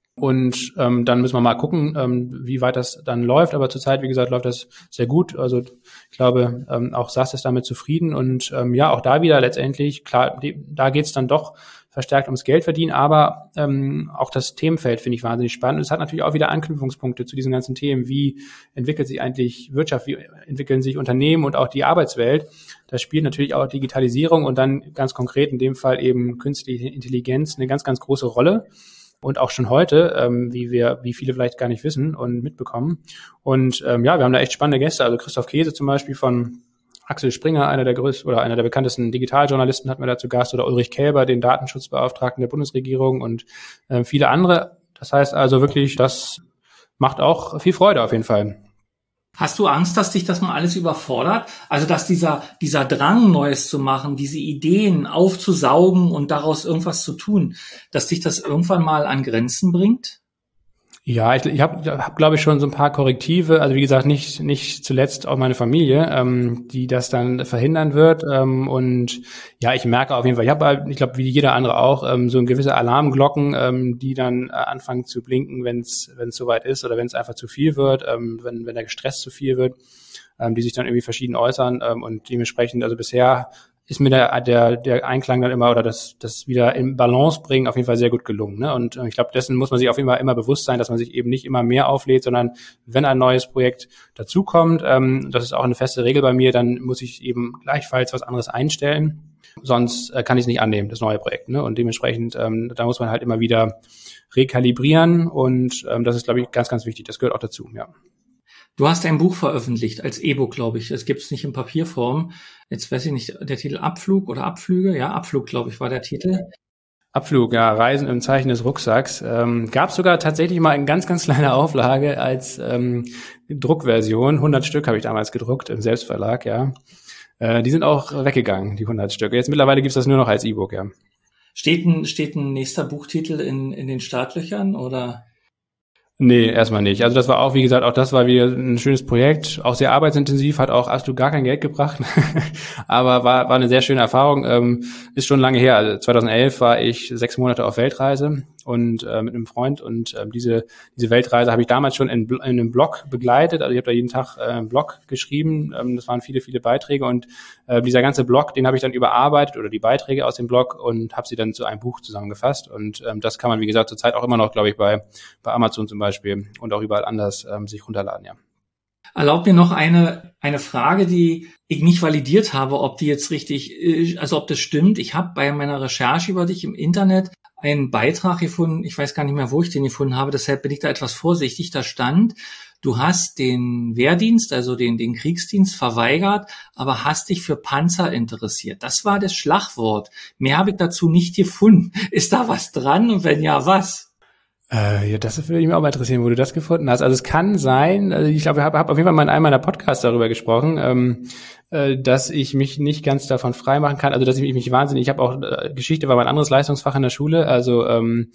Und dann müssen wir mal gucken, wie weit das dann läuft. Aber zurzeit, wie gesagt, läuft das sehr gut. Also ich glaube, auch SAS ist damit zufrieden. Und ja, auch da wieder letztendlich, klar, da geht's dann doch verstärkt ums Geld verdienen, aber auch das Themenfeld finde ich wahnsinnig spannend. Und es hat natürlich auch wieder Anknüpfungspunkte zu diesen ganzen Themen. Wie entwickelt sich eigentlich Wirtschaft, wie entwickeln sich Unternehmen und auch die Arbeitswelt? Da spielt natürlich auch Digitalisierung und dann ganz konkret in dem Fall eben künstliche Intelligenz eine ganz, ganz große Rolle. Und auch schon heute, wie viele vielleicht gar nicht wissen und mitbekommen. Und ja, wir haben da echt spannende Gäste. Also Christoph Käse zum Beispiel von Axel Springer, einer der bekanntesten Digitaljournalisten, hatten wir da zu Gast, oder Ulrich Kälber, den Datenschutzbeauftragten der Bundesregierung und viele andere. Das heißt also wirklich, das macht auch viel Freude auf jeden Fall. Hast du Angst, dass dich das mal alles überfordert? Also, dass dieser Drang, Neues zu machen, diese Ideen aufzusaugen und daraus irgendwas zu tun, dass dich das irgendwann mal an Grenzen bringt? Ja, ich hab, glaube ich, schon so ein paar Korrektive. Also wie gesagt, nicht zuletzt auch meine Familie, die das dann verhindern wird. Und ja, ich merke auf jeden Fall, ich glaube, wie jeder andere auch, so ein gewisse Alarmglocken, die dann anfangen zu blinken, wenn es soweit ist oder wenn es einfach zu viel wird, wenn der Stress zu viel wird, die sich dann irgendwie verschieden äußern. Und dementsprechend, also bisher ist mir der Einklang dann immer oder das wieder in Balance bringen auf jeden Fall sehr gut gelungen. Ne? Und ich glaube, dessen muss man sich auf jeden Fall immer bewusst sein, dass man sich eben nicht immer mehr auflädt, sondern wenn ein neues Projekt dazukommt, das ist auch eine feste Regel bei mir, dann muss ich eben gleichfalls was anderes einstellen. Sonst kann ich es nicht annehmen, das neue Projekt. Ne? Und dementsprechend, da muss man halt immer wieder rekalibrieren und das ist, glaube ich, ganz, ganz wichtig. Das gehört auch dazu, ja. Du hast ein Buch veröffentlicht als E-Book, glaube ich. Es gibt es nicht in Papierform. Jetzt weiß ich nicht, der Titel Abflug oder Abflüge? Ja, Abflug, glaube ich, war der Titel. Abflug, ja, Reisen im Zeichen des Rucksacks. Gab es sogar tatsächlich mal in ganz, ganz kleiner Auflage als Druckversion. 100 Stück habe ich damals gedruckt im Selbstverlag, ja. Die sind auch weggegangen, die 100 Stück. Jetzt mittlerweile gibt's das nur noch als E-Book, ja. Steht ein nächster Buchtitel in den Startlöchern oder? Nee, erstmal nicht. Also das war auch, wie gesagt, auch das war wieder ein schönes Projekt, auch sehr arbeitsintensiv, hat auch absolut gar kein Geld gebracht, aber war eine sehr schöne Erfahrung, ist schon lange her. Also 2011 war ich 6 Monate auf Weltreise und mit einem Freund und diese Weltreise habe ich damals schon in einem Blog begleitet, also ich habe da jeden Tag einen Blog geschrieben, das waren viele, viele Beiträge und dieser ganze Blog, den habe ich dann überarbeitet oder die Beiträge aus dem Blog und habe sie dann zu einem Buch zusammengefasst und das kann man, wie gesagt, zurzeit auch immer noch, glaube ich, bei Amazon zum Beispiel und auch überall anders sich runterladen, ja. Erlaubt mir noch eine Frage, die ich nicht validiert habe, ob die jetzt richtig, also ob das stimmt. Ich habe bei meiner Recherche über dich im Internet einen Beitrag gefunden, ich weiß gar nicht mehr, wo ich den gefunden habe, deshalb bin ich da etwas vorsichtig. Da stand, du hast den Wehrdienst, also den Kriegsdienst verweigert, aber hast dich für Panzer interessiert. Das war das Schlagwort. Mehr habe ich dazu nicht gefunden. Ist da was dran und wenn ja, was? Ja, das würde mich auch mal interessieren, wo du das gefunden hast. Also es kann sein, also ich glaube, ich habe auf jeden Fall mal in einem meiner Podcasts darüber gesprochen, dass ich mich nicht ganz davon freimachen kann. Also dass ich mich wahnsinnig, ich habe auch Geschichte war mein anderes Leistungsfach in der Schule, also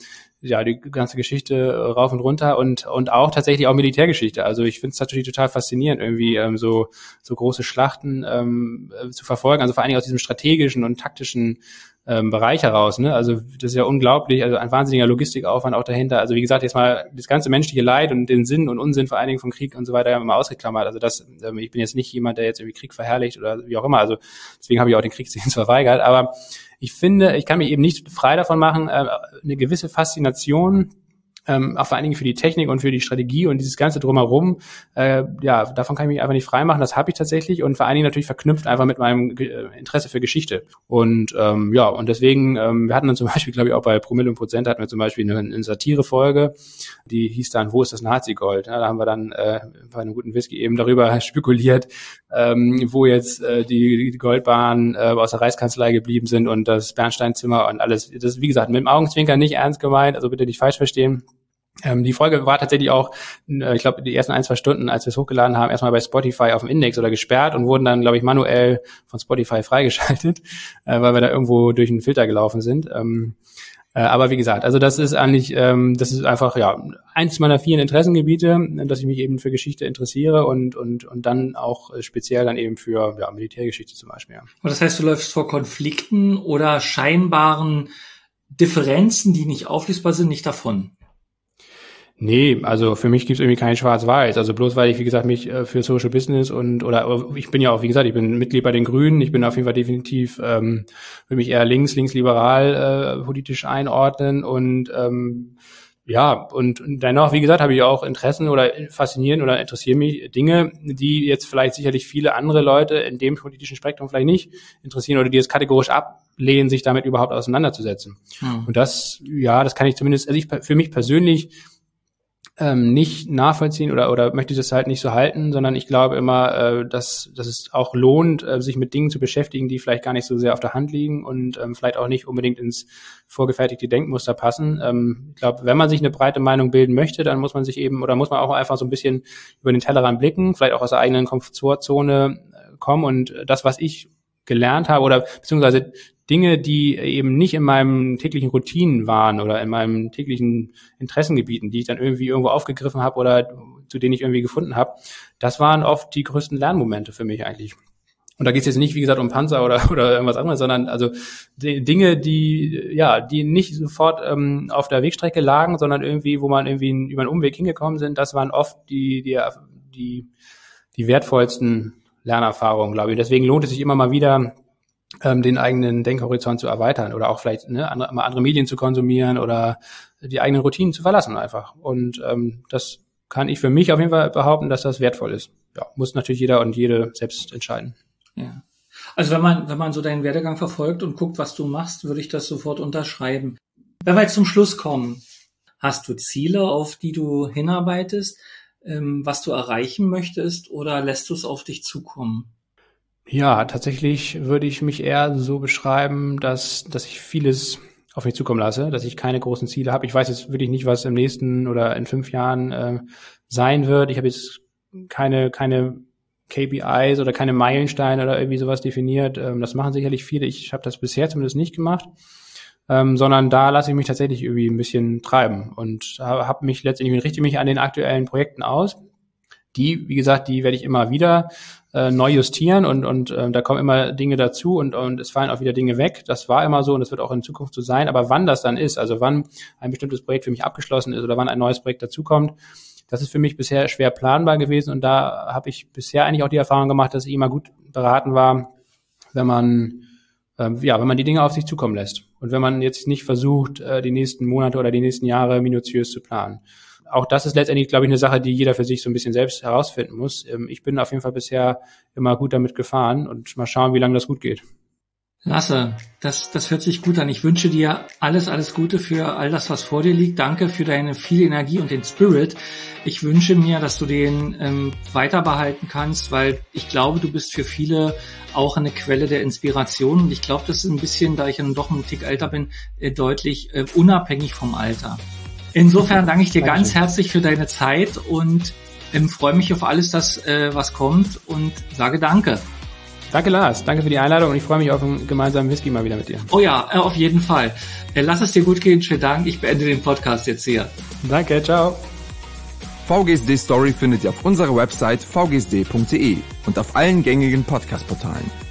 ja, die ganze Geschichte rauf und runter und auch tatsächlich auch Militärgeschichte. Also ich finde es natürlich total faszinierend, irgendwie so große Schlachten zu verfolgen, also vor allen Dingen aus diesem strategischen und taktischen Bereich heraus, ne? Also das ist ja unglaublich, also ein wahnsinniger Logistikaufwand auch dahinter. Also wie gesagt, jetzt mal das ganze menschliche Leid und den Sinn und Unsinn vor allen Dingen vom Krieg und so weiter immer ausgeklammert. Also ich bin jetzt nicht jemand, der jetzt irgendwie Krieg verherrlicht oder wie auch immer. Also deswegen habe ich auch den Kriegsdienst verweigert. Aber ich finde, ich kann mich eben nicht frei davon machen, eine gewisse Faszination auch vor allen Dingen für die Technik und für die Strategie und dieses ganze Drumherum, davon kann ich mich einfach nicht frei machen. Das habe ich tatsächlich und vor allen Dingen natürlich verknüpft einfach mit meinem Interesse für Geschichte. Und und deswegen, wir hatten dann zum Beispiel, glaube ich, auch bei Promille und Prozent hatten wir zum Beispiel eine Satirefolge, die hieß dann, wo ist das Nazi-Gold? Ja, da haben wir dann bei einem guten Whisky eben darüber spekuliert, wo jetzt die Goldbahnen aus der Reichskanzlei geblieben sind und das Bernsteinzimmer und alles. Das ist, wie gesagt, mit dem Augenzwinkern nicht ernst gemeint, also bitte nicht falsch verstehen. Die Folge war tatsächlich auch, ich glaube, die ersten 1-2 Stunden, als wir es hochgeladen haben, erstmal bei Spotify auf dem Index oder gesperrt und wurden dann, glaube ich, manuell von Spotify freigeschaltet, weil wir da irgendwo durch einen Filter gelaufen sind. Aber wie gesagt, also das ist eigentlich, das ist einfach eins meiner vielen Interessengebiete, dass ich mich eben für Geschichte interessiere und dann auch speziell dann eben für Militärgeschichte zum Beispiel. Ja. Und das heißt, du läufst vor Konflikten oder scheinbaren Differenzen, die nicht auflösbar sind, nicht davon? Nee, also für mich gibt's irgendwie kein Schwarz-Weiß. Also bloß weil ich, wie gesagt, mich für Social Business oder ich bin ja auch, wie gesagt, ich bin Mitglied bei den Grünen. Ich bin auf jeden Fall definitiv, will mich eher linksliberal politisch einordnen und und dennoch, wie gesagt, habe ich auch Interessen oder faszinieren oder interessieren mich Dinge, die jetzt vielleicht sicherlich viele andere Leute in dem politischen Spektrum vielleicht nicht interessieren oder die es kategorisch ablehnen, sich damit überhaupt auseinanderzusetzen. Und das kann ich zumindest, also für mich persönlich nicht nachvollziehen oder möchte das halt nicht so halten, sondern ich glaube immer, dass es auch lohnt, sich mit Dingen zu beschäftigen, die vielleicht gar nicht so sehr auf der Hand liegen und vielleicht auch nicht unbedingt ins vorgefertigte Denkmuster passen. Ich glaube, wenn man sich eine breite Meinung bilden möchte, dann muss man muss man auch einfach so ein bisschen über den Tellerrand blicken, vielleicht auch aus der eigenen Komfortzone kommen und das, was ich gelernt habe oder beziehungsweise Dinge, die eben nicht in meinem täglichen Routinen waren oder in meinem täglichen Interessengebieten, die ich dann irgendwie irgendwo aufgegriffen habe oder zu denen ich irgendwie gefunden habe, das waren oft die größten Lernmomente für mich eigentlich. Und da geht es jetzt nicht, wie gesagt, um Panzer oder irgendwas anderes, sondern also die Dinge, die nicht sofort auf der Wegstrecke lagen, sondern irgendwie, wo man irgendwie über einen Umweg hingekommen sind, das waren oft die wertvollsten Lernerfahrungen, glaube ich. Deswegen lohnt es sich immer mal wieder, den eigenen Denkhorizont zu erweitern oder auch vielleicht andere Medien zu konsumieren oder die eigenen Routinen zu verlassen einfach. Und das kann ich für mich auf jeden Fall behaupten, dass das wertvoll ist. Ja, muss natürlich jeder und jede selbst entscheiden. Ja. Also wenn man so deinen Werdegang verfolgt und guckt, was du machst, würde ich das sofort unterschreiben. Wenn wir jetzt zum Schluss kommen, hast du Ziele, auf die du hinarbeitest, was du erreichen möchtest, oder lässt du es auf dich zukommen? Ja, tatsächlich würde ich mich eher so beschreiben, dass ich vieles auf mich zukommen lasse, dass ich keine großen Ziele habe. Ich weiß jetzt wirklich nicht, was im nächsten oder in 5 Jahren sein wird. Ich habe jetzt keine KPIs oder keine Meilensteine oder irgendwie sowas definiert. Das machen sicherlich viele. Ich habe das bisher zumindest nicht gemacht, sondern da lasse ich mich tatsächlich irgendwie ein bisschen treiben und richte mich an den aktuellen Projekten aus. Die, wie gesagt, die werde ich immer wieder neu justieren und da kommen immer Dinge dazu und es fallen auch wieder Dinge weg. Das war immer so und das wird auch in Zukunft so sein. Aber wann das dann ist, also wann ein bestimmtes Projekt für mich abgeschlossen ist oder wann ein neues Projekt dazukommt, das ist für mich bisher schwer planbar gewesen und da habe ich bisher eigentlich auch die Erfahrung gemacht, dass ich immer gut beraten war, wenn man die Dinge auf sich zukommen lässt und wenn man jetzt nicht versucht, die nächsten Monate oder die nächsten Jahre minutiös zu planen. Auch das ist letztendlich, glaube ich, eine Sache, die jeder für sich so ein bisschen selbst herausfinden muss. Ich bin auf jeden Fall bisher immer gut damit gefahren und mal schauen, wie lange das gut geht. Lasse, das hört sich gut an. Ich wünsche dir alles Gute für all das, was vor dir liegt. Danke für deine viele Energie und den Spirit. Ich wünsche mir, dass du den weiter behalten kannst, weil ich glaube, du bist für viele auch eine Quelle der Inspiration. Und ich glaube, das ist ein bisschen, da ich dann doch einen Tick älter bin, deutlich unabhängig vom Alter. Insofern danke ich dir ganz herzlich für deine Zeit und freue mich auf alles, was kommt und sage Danke. Danke, Lars. Danke für die Einladung und ich freue mich auf einen gemeinsamen Whisky mal wieder mit dir. Oh ja, auf jeden Fall. Lass es dir gut gehen. Schönen Dank. Ich beende den Podcast jetzt hier. Danke, ciao. VGSD Story findet ihr auf unserer Website vgsd.de und auf allen gängigen Podcast-Portalen.